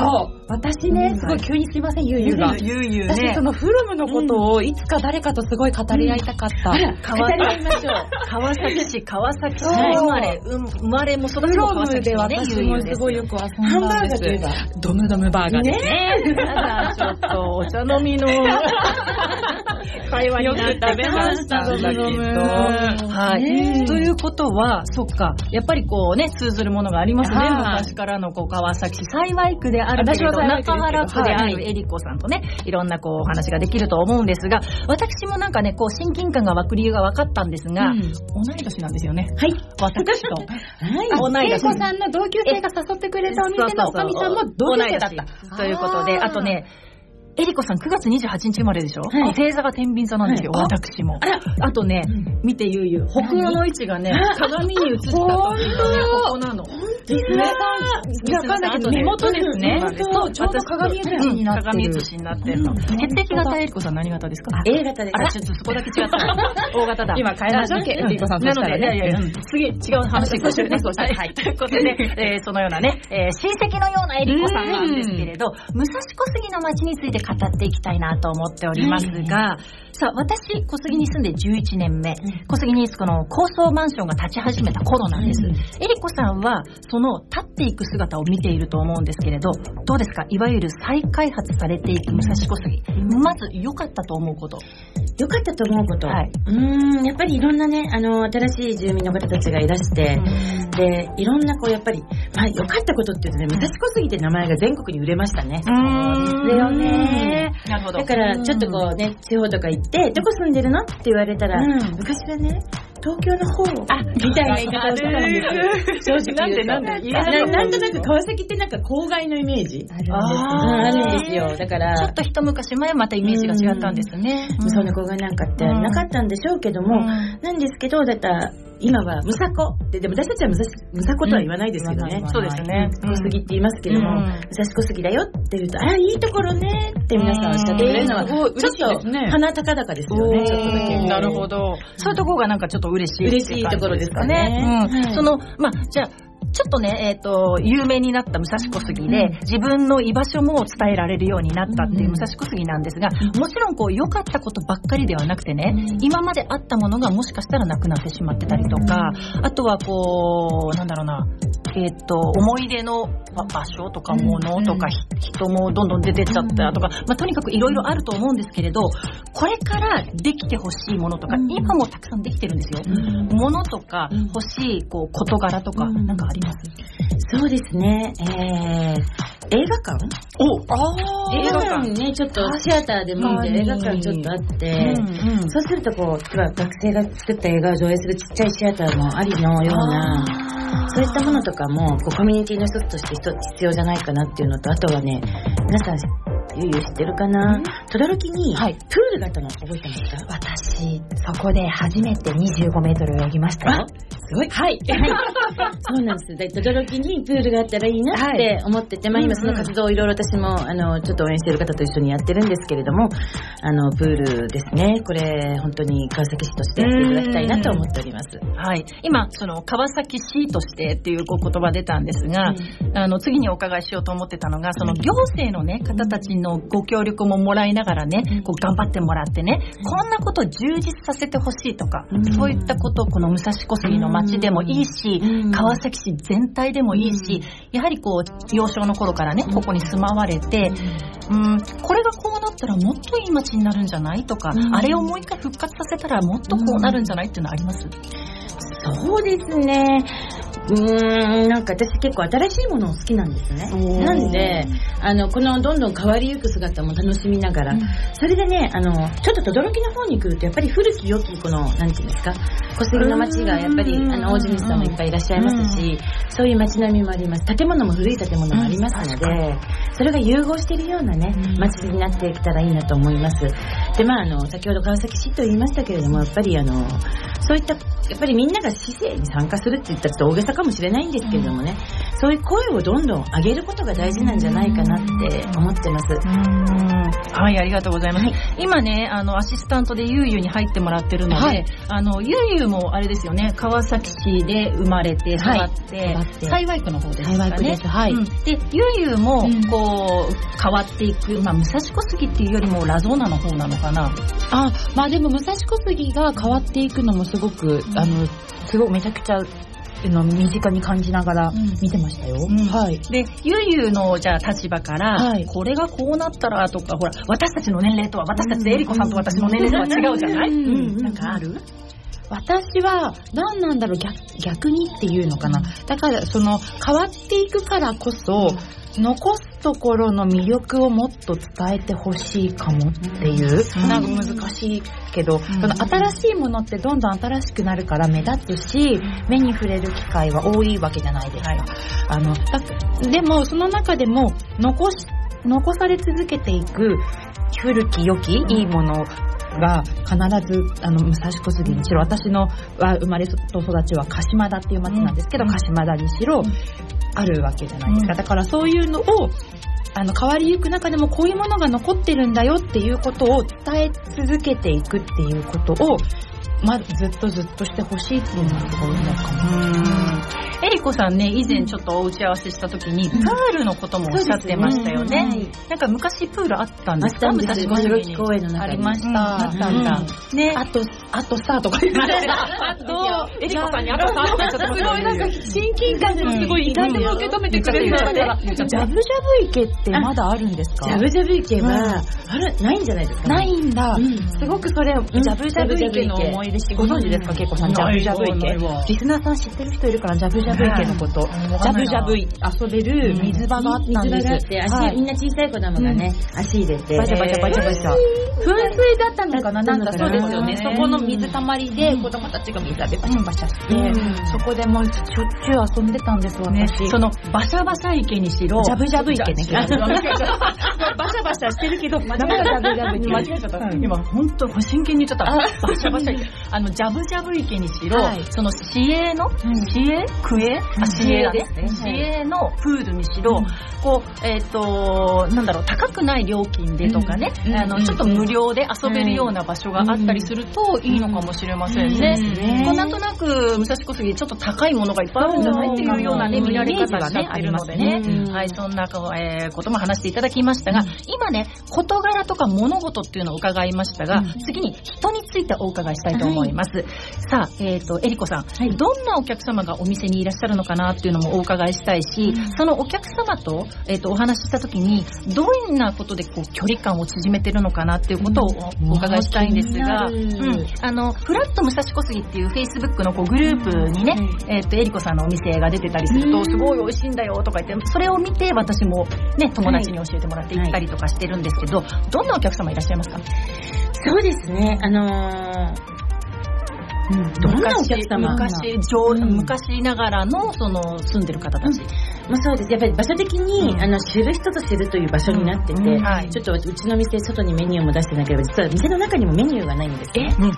私ね、すごい急にすいません、ゆうゆうが。 ゆうゆうね。 私そのフロムのことをいつか誰かとすごい語り合いたかった。 語り合いましょう。川崎市、川崎市生まれ、生まれも育ちも川崎市のね、 私もすごいよく遊んだんです。ハンバーガーといえばドムドムバーガーですね。ただちょっとお茶飲みの会話になって食べましたんだけど。はい。ということは、そっか、やっぱりこうね、通ずるものがありますね。昔からのこう川崎市幸区であるけれど、中原区であるエリコさんとね、いろんなこうお話ができると思うんですが、私もなんかね、こう親近感が湧く理由が分かったんですが、同い年なんですよね。 はい。 私と。 はい。同い年。エリコさんの同級生が誘ってくれたお店のおかみさんも同級生だった。 ということで、あとね、エリコさんくがつにじゅうはちにち生まれでしょ、はい、星座が天秤座なんですよ、はい、私も。 あ, あとね、うん、見てゆうゆう、北欧の位置がね、鏡に映った時のね、ここなの。 リスナーさん、わかんないけど、 目元ですね。 そう、ちょうど鏡写しになってる。 鏡写しになってるの。血液型エリコさん何型ですか？ A 型です。 あら、ちょっとそこだけ違った。大型だ。 今変えましょう、エリコさん。 なので、いやいや、次、違う話でしょうね。はい。ということで、そのようなね、親戚のようなエリコさんなんですけれど、武蔵小杉の街について語っていきたいなと思っておりますが、さあ、私、小杉に住んでじゅういちねんめ、小杉にこの高層マンションが立ち始めた頃なんです。エリコさんは、その立っていく姿を見ていると思うんですけれど、どうですか？いわゆる再開発されていく武蔵小杉。まず、良かったと思うこと。 良かったと思うこと。はい。うーん、やっぱりいろんなね、あの、新しい住民の方たちがいらして、で、いろんなこう、やっぱり、まあ、良かったことっていうとね、武蔵小杉って名前が全国に売れましたね。そうですよね。なるほど。だから、ちょっとこうね、地方とか行って、どこ住んでるのって言われたら、昔はね、東京の方あみたいな言い方をしてたんですよ。正直言うと。なんでなんでな、なんとなく川崎ってなんか郊外のイメージあるんですよ。だからちょっと一昔前またイメージが違ったんですね。 そんな郊外なんかってなかったんでしょうけども、なんですけど、だった今はムサコで、でも私たちはムサムサコとは言わないですけどね。 そうですね。 小杉って言いますけども、武蔵小杉だよって言うと、あ、いいところねって皆さんおっしゃってくれるのは、ちょっと鼻高々ですよね。ちょっとだけ。 なるほど。そういうところがなんかちょっと嬉しい。 嬉しいところですかね。 うん。その、まあ、じゃあ、ちょっとね、えっと、有名になった武蔵小杉で、自分の居場所も伝えられるようになったっていう武蔵小杉なんですが、もちろんこう、良かったことばっかりではなくてね、今まであったものがもしかしたらなくなってしまってたりとか、あとはこう、なんだろうな、えっと、思い出の場所とかものとか、人もどんどん出てっちゃったとか、まあ、とにかくいろいろあると思うんですけれど、これからできてほしいものとか、今もたくさんできてるんですよ。ものとか、欲しいこう事柄とか、なんかあります？ そうですね。えー、映画館？ お、 あー、映画館ね、ちょっとシアターでも映画館ちょっとあって、うんうん、そうするとこう、学生が作った映画を上映するちっちゃいシアターもありのような、そういったものとかもこうコミュニティの一つとして必要じゃないかなっていうのと、あとはね、皆さんゆうゆう知ってるかな、等々力にプールがあったの覚えてますか？ 私そこで初めてにじゅうごメートル泳ぎましたよ。 すごい。はい。そうなんです。で、等々力にプールがあったらいいなって思ってて、はい、まあ今その活動をいろいろ私もあのちょっと応援している方と一緒にやってるんですけれども、あのプールですね。これ本当に川崎市としてやっていただきたいなと思っております。 はい。今その川崎市としてっていう言葉出たんですが、うん、あの次にお伺いしようと思ってたのが、その行政のね方たちのご協力ももらいながらね、こう頑張ってもらってね、こんなことを充実させてほしいとか、うん、そういったことをこの武蔵小杉の街でもいいし、うん、川崎市全体でもいいし、うん、やはりこう幼少の頃からねここに住まわれて、うん、これがこうなったらもっといい街になるんじゃないとか、うん、あれをもう一回復活させたらもっとこうなるんじゃないっていうのはあります？ そうですね。うーん、なんか私結構新しいものを好きなんですね。なんで、あの、このどんどん変わりゆく姿も楽しみながら、うん、それでね、あの、ちょっと等々力の方に来ると、やっぱり古き良きこの、なんていうんですか、小杉の街がやっぱり、あの、大地主さんもいっぱいいらっしゃいますし、そういう街並みもあります。建物も古い建物もありますので、うん、それが融合しているようなね、街になっていけたらいいなと思います。で、まあ、あの、先ほど川崎市と言いましたけれども、やっぱりあの、そういったやっぱりみんなが市政に参加するって言ったらちょっと大げさかもしれないんですけれどもね、うん、そういう声をどんどん上げることが大事なんじゃないかなって思ってます。うん、 はい、ありがとうございます。はい、今ね、あのアシスタントでゆうゆうに入ってもらってるので、はい、あのゆうゆうもあれですよね、川崎市で生まれて育って、はい、幸区の方ですかね。幸区です。はい。うん、でゆうゆうもこう変わっていく、まあ武蔵小杉っていうよりもラゾーナの方なのかな。 あ、まあでも武蔵小杉が変わっていくのもすごく、うん、あのすごいめちゃくちゃの身近に感じながら見てましたよ。うん、はい。で、ゆうゆうのじゃあ立場から、はい、これがこうなったらとか、ほら私たちの年齢とは、私たちでえりこさんと私の年齢とは違うじゃない？うん、なんかある？ 私は何なんだろう、 逆, 逆にっていうのかな、だからその変わっていくからこそ残すところの魅力をもっと伝えてほしいかもっていう、うん、なんか難しいけど、うん、その新しいものってどんどん新しくなるから目立つし、目に触れる機会は多いわけじゃないですか、はい、あのだでもその中でも残し残され続けていく古き良きいいものが必ずあの武蔵小杉にしろ、私の生まれと育ちは鹿島田っていう町なんですけど、うん、鹿島田にしろ、うん、あるわけじゃないですか。だからそういうのをあの変わりゆく中でもこういうものが残ってるんだよっていうことを伝え続けていくっていうことを、ま、ずっとずっとしてほしいっていうのがすごいのかな。 えりこさんね、以前ちょっとお打ち合わせした時に、うん、プールのこともおっしゃってましたよね。ね、はい、なんか昔プールあったんですか？ 武蔵小杉公園の中にありました。あったんだ。 ね、あとあとさとか言ってあとえりこさんにあとさとかすごいなんか親近感でもすごい何でも受け止めてくれるから。ジャブジャブ池ってまだあるんですか？ ジャブジャブ池はあるないんじゃないですか？ ないんだ。すごくそれジャブジャブ池の思い出しご存知ですか？けいこさん、ジャブジャブ池。リスナーさん知ってる人いるからジャブジャブ池のこと、ジャブジャブ遊べる水場があったんです。 水場があって足、みんな小さい子供がね足入れてバチャバチャバチャバチャ。噴水だったのかな、なんかそうですよね。そこの水たまりで子供たちが水でバシャバシャして、そこでもうしょっちゅう遊んでたんです私。 そのバシャバシャ池にしろジャブジャブ池ね。 バシャバシャしてるけど名前がジャブジャブ池間違えちゃった。今本当真剣に言っちゃった。バシャバシャ池、あのジャブジャブ池にしろ、その市営の市営区営市営ですね。市営のプールにしろ、こうえっとなんだろう、高くない料金でとかね、あのちょっと無料で遊べるような場所があったりするといいのかもしれませんね。こうなんとなく武蔵小杉ちょっと高いものがいっぱいあるんじゃないっていうようなね見られ方がねあるのでね、はい、そんなえことも話していただきましたが、今ね事柄とか物事っていうのを伺いましたが、次に人についてお伺いしたいと思います。さあ、えっとえりこさん、どんなお客様がお店にいらっしゃるのかなっていうのもお伺いしたいし、そのお客様とえっとお話しした時にどんなことでこう距離感を縮めてるのかなっていうことをお伺いしたいんですが、うん、あのフラット武蔵小杉っていうフェイスブックのこうグループにね、えっとえりこさんのお店が出てたりすると、すごい美味しいんだよとか言って、それを見て私もね友達に教えてもらって行ったりとかしてるんですけど、どんなお客様いらっしゃいますか？ そうですね、あのーうん、どんなお客様？ 昔、昔、うん、昔ながらのその住んでる方たち、うん、 まあ、そうです。やっぱり場所的に、うん、あの知る人と知るという場所になってて、うん、はい、ちょっとうちの店外にメニューも出してなければ実は店の中にもメニューがないんですね。え、うん、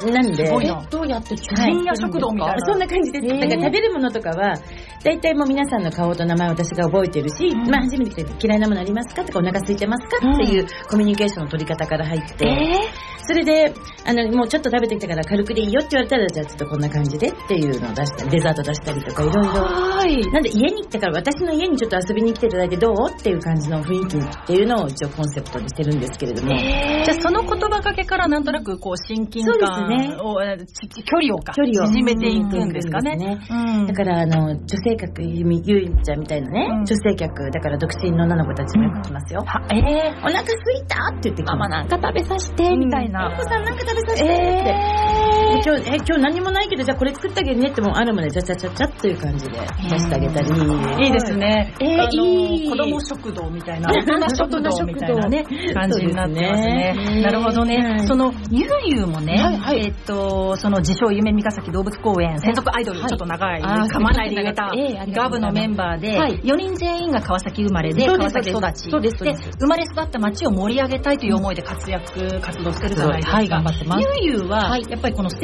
なんで、 どうやって深夜食堂みたいな、 そんな感じです。だから食べるものとかは大体もう皆さんの顔と名前を私が覚えてるし、うん、まあ初めて来て嫌いなものありますかとかお腹空いてますかっていうコミュニケーションの取り方から入って、えー、それであのもうちょっと食べてきたから軽くでいいよって言われたら、じゃあちょっとこんな感じでっていうのを出したり、デザート出したりとかいろいろ。なんで家に来てから私の家にちょっと遊びに来ていただいてどうっていう感じの雰囲気っていうのを一応コンセプトにしてるんですけれども、 えー、じゃあその言葉かけからなんとなくこう親近感を、ね、距離をか縮めていくんですかね。 うん、だからあの女性客ゆみゆいちゃんみたいなね、うん、女性客だから独身の女の子たちもよく来ますよ。 うん、えー、 お腹空いたって言ってきます。 ママなんか食べさせてみたいな。 お子さんなんか食べさせてって。えー、今日え今日何もないけどじゃあこれ作ってあげるねってもあるもんでちゃちゃちゃちゃっていう感じで出してあげたり。 いいですね。 えー、いい。 子供食堂みたいな、大人食堂みたいなね感じになってますね。なるほどね。そのゆうゆうもね、はいはい、えっとその自称夢見ヶ崎動物公園専属アイドル、ちょっと長い噛まないで言えたガブのメンバーで、はい、よにん全員が川崎生まれで川崎育ちで、生まれ育った街を盛り上げたいという思いで活躍活動してるじゃないですか。はい、頑張ってます。ゆうゆうは、はい、やっぱりこのステ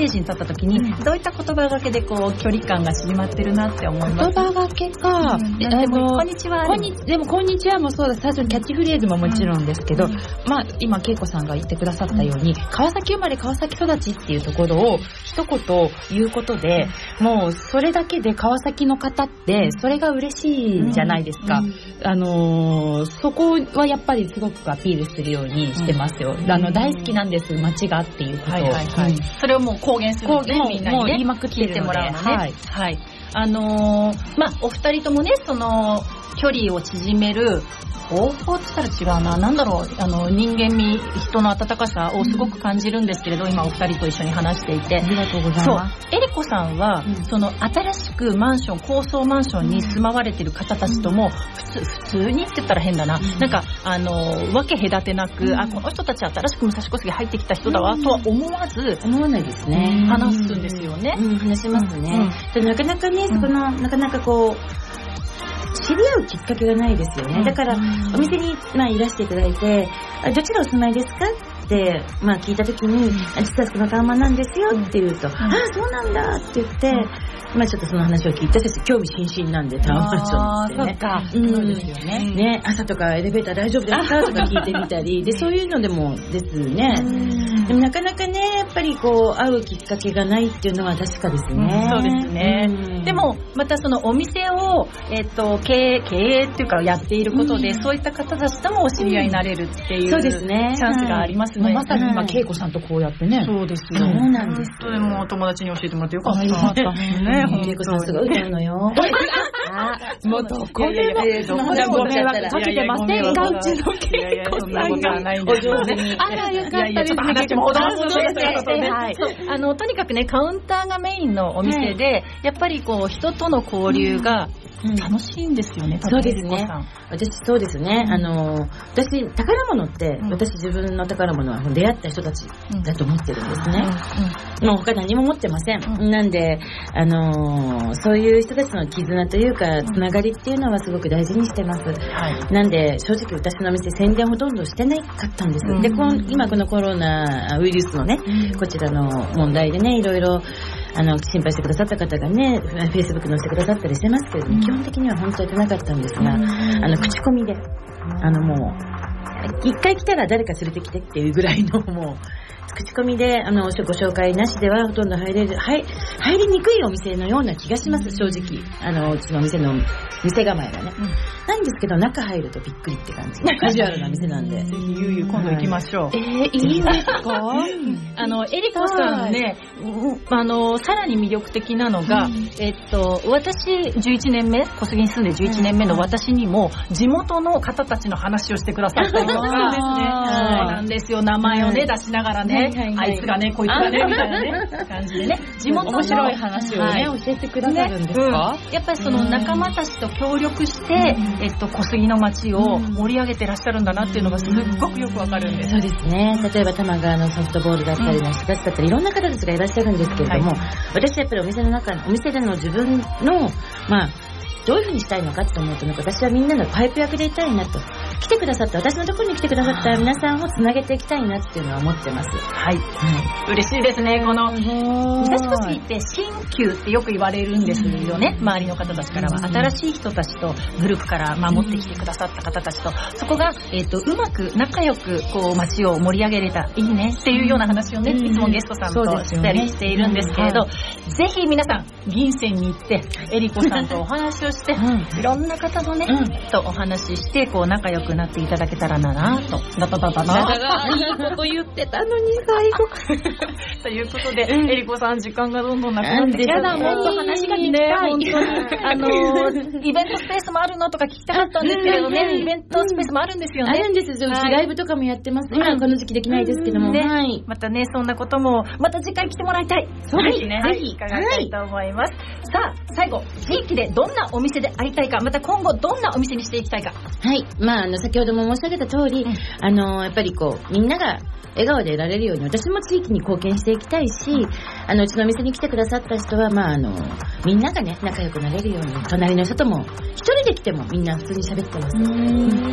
テージに立った時に、うん、どういった言葉がけでこう距離感が縮まってるなって思います。 言葉がけか、うん、 でもこんにちは、 こんにでもこんにちはもそうだ、最初のキャッチフレーズももちろんですけど、うん、まあ今恵子さんが言ってくださったように、うん、川崎生まれ川崎育ちっていうところを一言言うことで、うん、もうそれだけで川崎の方ってそれが嬉しいじゃないですか、うんうん、あのー、そこはやっぱりすごくアピールするようにしてますよ、うん、あの大好きなんです街がっていうことを、はいはいはい、うん、 それをもう公言するので、みんなにね、 言いまくってるので、 聞いてもらうのね、はい、はい、あのー、まあお二人ともね、その距離を縮める方法って言ったら違うな、なんだろう、あの人間味、人の温かさをすごく感じるんですけれど、うん、今お二人と一緒に話していて、 ありがとうございます。 そう、えりこさんは、うん、その新しくマンション、高層マンションに住まわれている方たちとも、普通、普通にって言ったら変だな、うん、なんかあの分け隔てなく、うん、あ、この人たち新しく武蔵小杉入ってきた人だわ、うん、とは思わず、 思わないですね。 話すんですよね。 うん、話しますね。うん、でなかなかね、そこの、なかなかこう、知り合うきっかけがないですよね。だからお店に、まあ、いらしていただいて、どちらお住まいですかって、まあ、聞いたときに、実はそのタワマンなんですよって言うと、うん、ああそうなんだって言って、うん、まあ、ちょっとその話を聞いて、私興味津々なんでタワーマンションってね、 あ、そうか、うん、そうですよね。 ね、朝とかエレベーター大丈夫ですかとか聞いてみたりで、そういうのでもですね。でもなかなかね、やっぱりこう会うきっかけがないっていうのは確かですね。 うん、そうですね。うん、でもまたそのお店をえっと経営経営っていうかやっていることで、うん、そういった方たちともお知り合いになれるっていう、うん、そうですね、チャンスがありますね。 まさに今恵子さんとこうやってね。 そうですよ。 そうなんです。 それも友達に教えてもらってよかった。 よかったね。恵子さんすごい歌うのよ。 あ、もうどこでもご迷惑かけてませんか、うちの恵子さんが。 お上手に。 あら、よかったですね。 話も戻すので、はい、そう、あのとにかくね、カウンターがメインのお店で、はい、やっぱりこう人との交流が楽しいんですよね。 うん、そうですね。私そうですね。うん、あの私宝物って、うん、私自分の宝物は出会った人たちだと思ってるんですね。うん、もう他何も持ってません。うん、なんであのそういう人たちの絆というかつながりっていうのはすごく大事にしてます。はい、なんで正直私の店宣伝ほとんどしてなかったんです。うん、でこん今このコロナウイルスのね、うん、こちらの問題でね、いろいろあの心配してくださった方がね、フェイスブック載せてくださったりしてますけれども、うん、基本的には本当やってなかったんですが、うん、あの口コミで、あのもう一回来たら誰か連れてきてっていうぐらいのもう口コミであのご紹介なしではほとんど入れる、入入りにくいお店のような気がします、正直。あのうちのお店の店構えがね、うん、なんですけど中入るとびっくりって感じ、カジュアルな店なんで。 ぜひゆうゆう今度行きましょう。 えー、いいんですか？ あのえりこさんね、あのさらに魅力的なのが、うん、えっと私じゅういちねんめ、小杉に住んでじゅういちねんめの私にも地元の方たちの話をしてくださったりとか、そうなんですよ、名前をね出しながらね、はいはいはい、あいつがねこいつがねみたいなね感じでね、地元の面白い話をね、はい、教えてくださるんですか？ ね、うん、やっぱりその仲間たちと協力して、うん、えっと小杉の街を盛り上げてらっしゃるんだなっていうのがすっごくよくわかるんです。 そうですね。例えば玉川のソフトボールだったりの人たちだったり、いろんな方たちがいらっしゃるんですけれども、はい、私はやっぱりお店の中お店での自分のまあどういう風にしたいのかって思うと、なんか私はみんなのパイプ役でいたいなと、来てくださった私のところに来てくださった皆さんをつなげていきたいなっていうのは思ってます。 はい、はい、嬉しいですね。この武蔵小杉って新旧ってよく言われるんですよね、周りの方たちからは。新しい人たちとグループから守ってきてくださった方たちと、そこが、えー、とうまく仲良くこう街を盛り上げれたらいいねっていうような話をね、いつもゲストさんとしたりしているんですけれど、ぜひ皆さん銀線に行ってえりこさんとお話をして、うん、いろんな方のね、うん、とお話ししてこう仲良くなっていただけたらななと、だだだだな、 いいこと言ってたのに最後ということで、うん、えりこさん時間がどんどんなくなってきた。 やだ、もっと話が聞きたい、ね、 本当にあのー、イベントスペースもあるのとか聞きたかったんですけれどね、イベントスペースもあるんですよね。 あるんですよ、はい、ライブとかもやってます。今はこの時期できないですけども、 ね、 はい、 またね、そんなこともまた次回来てもらいたい。 そうですね、 ぜひ伺いたいと思います、はい、さあ最後、地域でどんなお店でありたいか、また今後どんなお店にしていきたいか。 はい、まあ、あの先ほども申し上げた通り、うん、あのやっぱりこうみんなが笑顔でいられるように私も地域に貢献していきたいし、うん、あのうちのお店に来てくださった人は、まあ、あのみんながね仲良くなれるように、隣の人とも一人で来てもみんな普通に喋ってます。うん、そ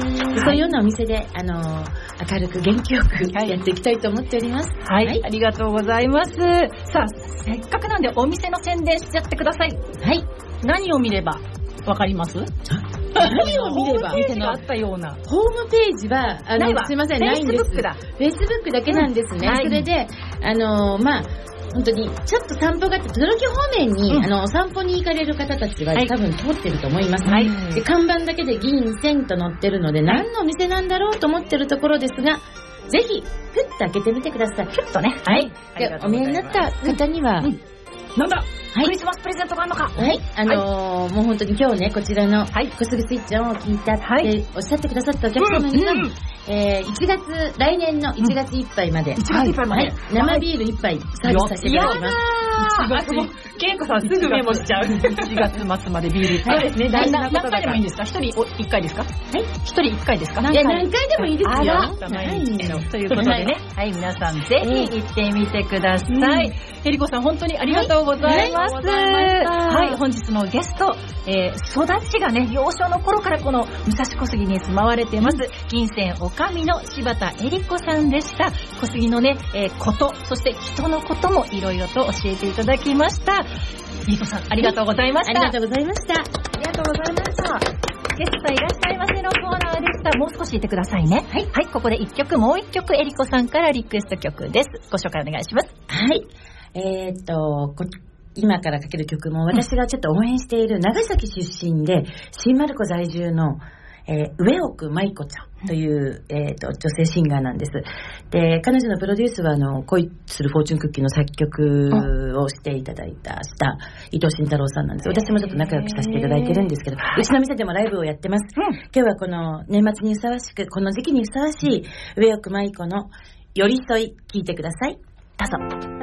そういうようなお店で、あのー、明るく元気よくやっていきたいと思っております。 はい、はい、ありがとうございます。さあ、せっかくなんでお店の宣伝しちゃってください。 はい。 何を見ればわかります？ 何を見れば店があったような。 ホームページは、あの、すいません、ないんです。 Facebook だ。 Facebook だけなんですね。うん、はい、それで、あのー、まあ、本当にちょっと散歩があって、轟方面に、うん、あのお散歩に行かれる方たちは、はい、多分通ってると思います、はい、で看板だけで銀線と載ってるので、はい、何のお店なんだろうと思ってるところですが、ぜひふっと開けてみてください。 ふっとね、 はい、でお見えになった方には、うんうん、 なんだ、はい、クリスマスプレゼントがあるのか。 はい、あのーはい、もう本当に今日ね、こちらの小杉スイッチオンを聞いたっておっしゃってくださったお客様には、うんうん、えー、いちがつ、来年のいちがついっぱいまで、うん、いちがついっぱいまで、はい、生ビールいっぱいサービスさせていただきます。 いちがつ、けいこさんすぐメモしちゃう。いちがつ末までビール。そうですね、大事なことだから。何回でもいいんですか？ひとりいっかいですか？はい。ひとりいっかいですか？ 何回何回でもいいですよ。あら、 ということでね、はい、皆さんぜひ行ってみてください。えりこさん、本当にありがとうございます。はい、本日のゲスト、えー、育ちがね、幼少の頃からこの武蔵小杉に住まわれてます、銀線おかみの柴田えりこさんでした。小杉のね、えー、こと、そして人のこともいろいろと教えていただきました。えりこさん、ありがとうございました。 ありがとうございました。 ありがとうございました。ゲストいらっしゃいませのコーナーでした。もう少しいてくださいね。はい。はい、ここでいっきょく、もういっきょくえりこさんからリクエスト曲です。ご紹介お願いします。 はい。えーっと、こ今からかける曲も私がちょっと応援している長崎出身で新丸子在住の、えー、上奥舞子ちゃんという、えー、と女性シンガーなんです。で、彼女のプロデュースはあの恋するフォーチュンクッキーの作曲をしていただいたした伊藤慎太郎さんなんです。私もちょっと仲良くさせていただいてるんですけど、うちの店でもライブをやってます。うん、今日はこの年末にふさわしく、この時期にふさわしい上奥舞子の寄り添い、聴いてください。どうぞ。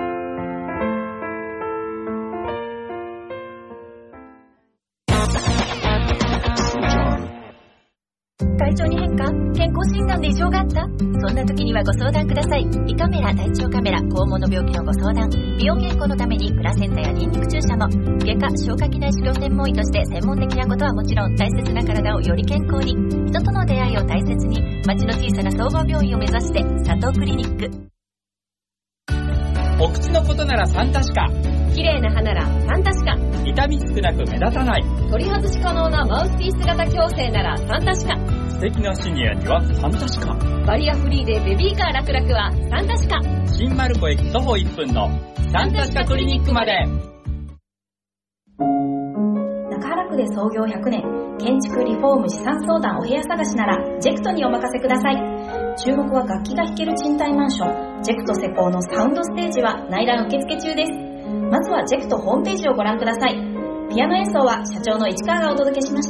体調に変化？健康診断で異常があった？そんな時にはご相談ください。胃カメラ、大腸カメラ、肛門の病気のご相談、美容健康のためにプラセンタやニンニク注射も、外科、消化器内視鏡専門医として専門的なことはもちろん、大切な体をより健康に、人との出会いを大切に、町の小さな総合病院を目指して、佐藤クリニック。 お口のことならサンタシカ、 綺麗な歯ならサンタシカ、 痛み少なく目立たない、 取り外し可能なマウスピース型矯正ならサンタシカ、 素敵なシニアにはサンタシカ、 バリアフリーでベビーカー楽々はサンタシカ、 新丸子駅徒歩いっぷんのサンタシカクリニックまで。 中原区で創業ひゃくねん、建築リフォーム資産相談お部屋探しならジェクトにお任せください。注目は楽器が弾ける賃貸マンションジェクト施工のサウンドステージは内覧受付中です。まずはジェクトホームページをご覧ください。ピアノ演奏は社長の市川がお届けしました。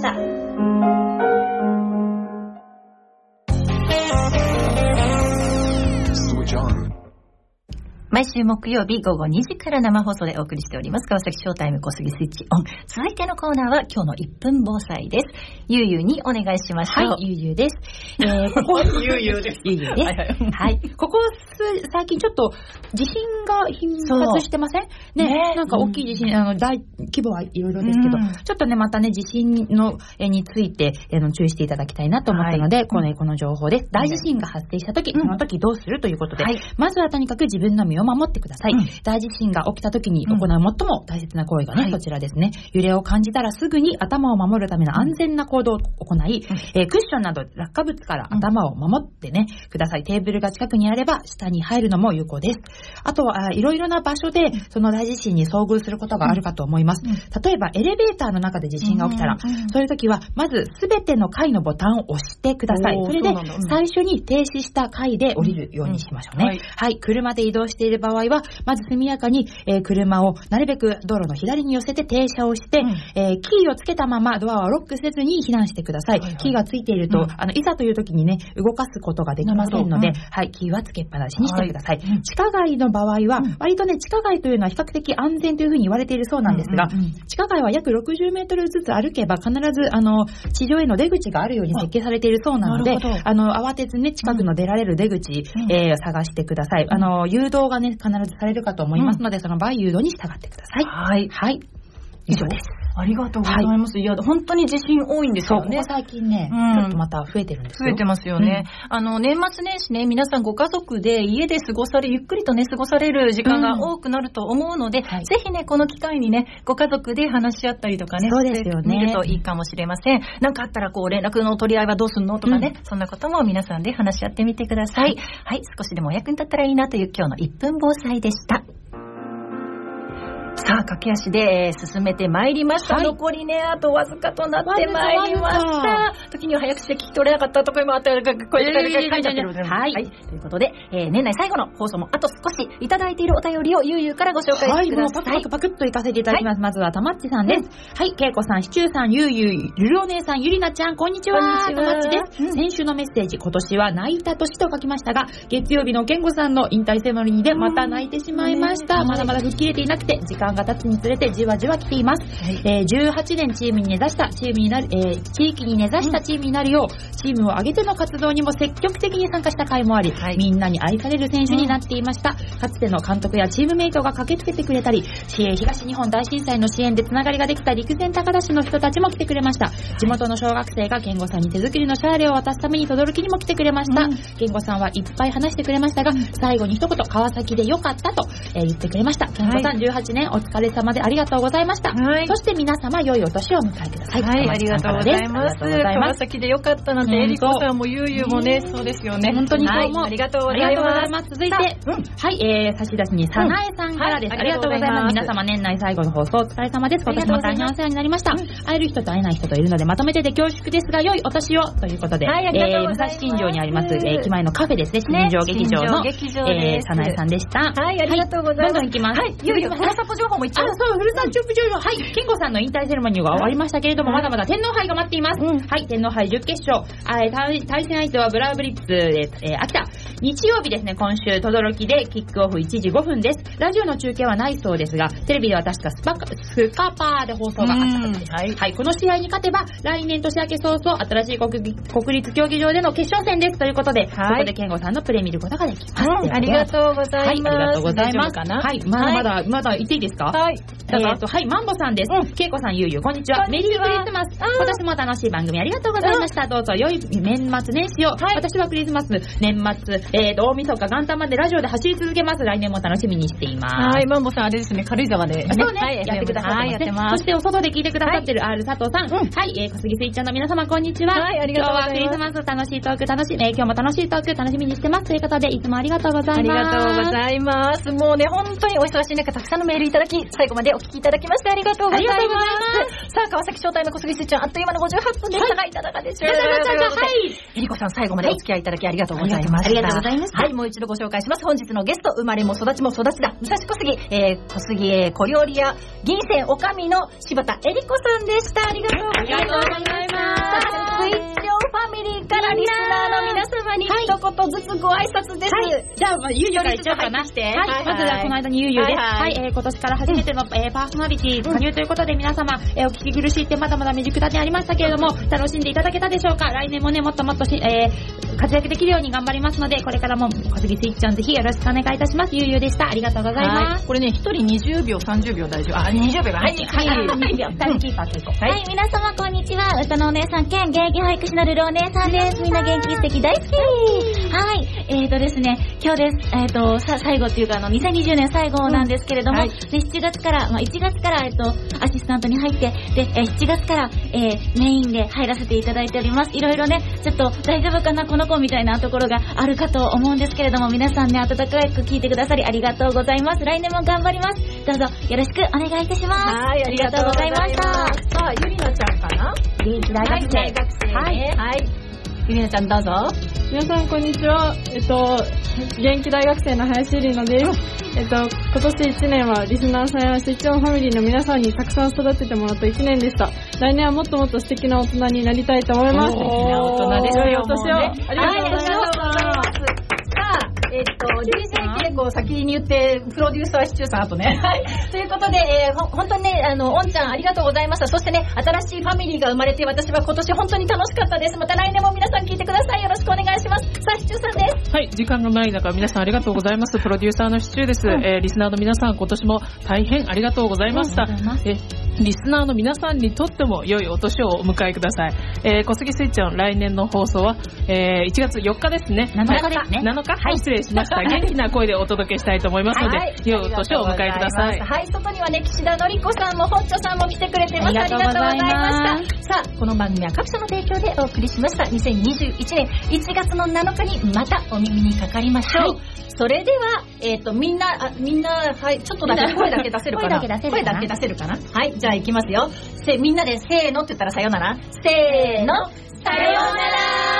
毎週木曜日午後にじから生放送でお送りしております川崎ショータイム小杉スイッチオン。続いてのコーナーは今日のいっぷん防災です。ゆうゆうにお願いしましょう。 はい、ゆうゆうです。えー、ここゆうゆうです。 ゆうゆうです。はい、はいはい、ここ最近ちょっと地震が頻発してません？ね、ね、なんか大きい地震、うん、あの大規模はいろいろですけど、うん、ちょっとねまたね地震のえについてあの注意していただきたいなと思ったので、はい、このこの情報です。大地震が発生した時、うん、その時どうするということで、はい、まずはとにかく自分の身を守ってください。うん、大地震が起きた時に行う最も大切な行為がね、うん、こちらですね。揺れを感じたらすぐに頭を守るための安全な行動を行い、うんえー、クッションなど落下物から頭を守ってね、うん、ください。テーブルが近くにあれば下に入るのも有効です。あとはいろいろな場所でその大地震に遭遇することがあるかと思います。うん、例えばエレベーターの中で地震が起きたら、うん、そういう時はまずすべての階のボタンを押してください。それで最初に停止した階で降りるようにしましょうね。うんはい、はい、車で移動している場合はまず速やかに、えー、車をなるべく道路の左に寄せて停車をして、うんえー、キーをつけたままドアをロックせずに避難してください。はいはい、キーがついていると、うん、あのいざという時にね動かすことができませんので、うんはい、キーはつけっぱなしにしてください。はい、地下街の場合は、うん、割とね地下街というのは比較的安全というふうに言われているそうなんですが、うんうんうん、地下街は約ろくじゅうメートルずつ歩けば必ずあの地上への出口があるように設計されているそうなので、あの慌てずね近くの出られる出口、うんえー、探してください。あの誘導がね必ずされるかと思いますので、うん、その場合誘導に従ってください。 はい、 はい、以上です。 ありがとうございます。はい、いや、本当に自信多いんですよね。 そう、ここ最近ね、うん、ちょっとまた増えてるんですよ。 増えてますよね。うん、あの、年末年始ね、皆さんご家族で家で過ごされ、ゆっくりとね、過ごされる時間が多くなると思うので、うんはい、ぜひね、この機会にね、ご家族で話し合ったりとかね、 そうですよね。 見るといいかもしれません。なんかあったら、こう、連絡の取り合いはどうすんのとかね、うん、そんなことも皆さんで話し合ってみてください。はい、はい、少しでもお役に立ったらいいなという今日のいっぷん防災でした。さあ、駆け足で、えー、進めてまいりました、はい。残りね、あとわずかとなってまいりました。時には早口で聞き取れなかったところもあったら、こういう感じで書いちゃってるので、はい。はい。ということで、えー、年内最後の放送もあと少しいただいているお便りをゆうゆうからご紹介してください。はい、もうパクパクパクっといかせていただきます。はい、まずはたまっちさんです。うん、はい、けいこさん、しちゅうさん、ゆうゆう、ゆるお姉さん、ゆりなちゃん、こんにちは。たまっちです、うん。先週のメッセージ、今年は泣いた年と書きましたが、月曜日のけんこさんの引退セレモニーでまた泣いてしまいました。まだまだ吹っ切れていなくて、時間が経つにつれてじわじわ来ています、はいえー、じゅうはちねんチームに根ざしたチームになる、えー、地域に根ざしたチームになるよう、うん、チームを挙げての活動にも積極的に参加した回もあり、はい、みんなに愛される選手になっていました、うん、かつての監督やチームメイトが駆けつけてくれたり、東日本大震災の支援でつながりができた陸前高田市の人たちも来てくれました。地元の小学生が健吾さんに手作りのシャーレを渡すために等々力にも来てくれました、うん、健吾さんはいっぱい話してくれましたが、うん、最後に一言川崎でよかったと、えー、言ってくれました。健吾さん、はい、じゅうはちねんお疲れ様でありがとうございました。はい、そして皆様良いお年を迎えください。 はい、ありがとうございます。川崎でよかったなんて、えりこさんもゆうゆうもね、そうですよね。 本当にそう思う。 ありがとうございます。 続いて、うん、はい、えー、差し出しにさなえさんからです、うんはい。ありがとうございます。皆様年内最後の放送お疲れ様です。今年も大変お世話になりました。うん、会える人と会えない人といるのでまとめてで恐縮ですが、良いお年をということで、はい、えー、武蔵新城にあります、えー、駅前のカフェですね、新城劇場の、ね、えー、さなえさんでした。 はい、ありがとうございます。 どんどん行きます。はい、 ゆうゆう、ふるさと情報も一応。 あ、そう、ふるさと情報、はい、健吾さんの引退セレモニーが終わりましたけれども、まだまだ天皇杯が待っています。うん、はい、天皇杯準決勝、対戦相手はブラウブリッツです。えー、秋田。日曜日ですね、今週、等々力でキックオフいちじごふんです。ラジオの中継はないそうですが、テレビでは確かスパカ、スカパーで放送があったそうです。はい、はい、この試合に勝てば、来年年明け早々、新しい 国, 国立競技場での決勝戦です。ということで、はい、そこで健吾さんのプレー見ることができます。 うん、ありがとうございます。はい、ありがとうございます。 はい、まだまだ、はい、まだ言っていいですか？はい。えーと、はい、マンボさんです。けいこさん、ゆうゆう、こんにちは。メリークリスマス。今年も楽しい番組ありがとうございました。どうぞ良い年末年始を。はい、私はクリスマス、年末、えーと、大晦日元旦までラジオで走り続けます。来年も楽しみにしています。 はい、マンボさん、あれですね、軽井沢で。 そうね、はい、やってくださってますね。はい、やってます。そして、お外で聞いてくださってる R 佐藤さん。はい、はい、えー、小杉スイッチャーの皆様、こんにちは。はい、ありがとうございます。今日はクリスマス楽しいトーク楽しい、えー、今日も楽しいトーク楽しみにしてます。ということで、いつもありがとうございます。 ありがとうございます。もうね、本当にお忙しい中、たくさんのメールいただき、最後までお聞きいただきましてありがとうございます。ありがとうございます。さあ、川崎招待の小杉スイッチャー、あっという間のごじゅうはっぷんでしたが、いかがでしょうか。はい。えりこさん、最後までお付き合いいただきありがとうございました。 ありがとうございました。 はい、もう一度ご紹介します。本日のゲスト、生まれも育ちも育ちだ、武蔵小杉、えー、小杉、えー、小料理屋、銀線おかみの柴田えりこさんでした。ありがとうございます。ありがとうございます。スイッチョファミリーからリスナーの皆様に一言ずつご挨拶です。はい、 じゃあ、まあ、ゆうゆうから一応かなして。はい、はい、まずはこの間にゆうゆうです。はい、はい、えー、今年から初めての、うん、えー、パーソナリティ加入ということで、皆様、えー、お聞き苦しいってまだまだ未熟だけありましたけれども、楽しんでいただけたでしょうか。来年もね、もっともっとし、えー、活躍できるように頑張りますので、これからも小杉スイッチちゃんぜひよろしくお願いいたします。ゆうゆうでした。ありがとうございます。 これね、一人にじゅうびょう、さんじゅうびょう大丈夫。あ、にじゅうびょうが。はい、はい、にじゅうびょう。二人キーパーといこう。 はい、皆様こんにちは。歌のお姉さん兼現役保育士のルルお姉さんです。みんな元気素敵大好き。はい、えーとですね、今日です。えーと、さ、最後っていうか、あの、にせんにじゅうねん最後なんですけれども、はい、で、しちがつから、まあ、いちがつから、えっと、アシスタントに入って、で、えー、しちがつから、えー、メインで入らせていただいております。いろいろね、ちょっと大丈夫かな、この子みたいなところがあるかと思うんですけれども、皆さんね、温かく聞いてくださりありがとうございます。来年も頑張ります。どうぞよろしくお願いいたします。 はい、ありがとうございました。さあ、ゆりなちゃんかな、 現役大学生。 はい、大学生、ね。はい。はい。ゆりなちゃんどうぞ。 皆さんこんにちは。えっと、現役大学生の林ゆりなです。えっと、今年いちねんはリスナーさんやスイッチオンファミリーの皆さんにたくさん育ててもらったいちねんでした。来年はもっともっと素敵な大人になりたいと思います。素敵な大人ですよ。 良いお年を。ありがとうございます。 さあ、えっと、ディージェー 稽古を先に言って、プロデューサーシチューさんあとね。はい。ということで、えー、ほ、本当にね、あの、おんちゃんありがとうございました。そしてね、新しいファミリーが生まれて、私は今年本当に楽しかったです。また来年も皆さん聞いてください。よろしくお願いします。さあ、シチューさんです。 はい、時間がない中、皆さんありがとうございます。プロデューサーのシチューです。うん、えー、リスナーの皆さん、今年も大変ありがとうございました。えリスナーの皆さんにとっても良いお年をお迎えください。えー、小杉スイッチオン来年の放送は、えー、いちがつよっかですね。 なのかですね。 なのか、はい、失礼しました。元気な声でお届けしたいと思いますので、はい、良いお年をお迎えください。 はい、外にはね、岸田のりこさんもホッチョさんも来てくれてます。ありがとうございました。さあ、この番組は各社の提供でお送りしました。にせんにじゅういちねんいちがつのなのかにまたお耳にかかりましょう。はい、それでは、えっと、みんな、あ、みんな、はい、ちょっとだけ声だけ出せるかな。声だけ出せるかな。声だけ出せるかな。はい、じゃあ行きますよ。せ、みんなでせーのって言ったらさよなら。せーの、さよなら。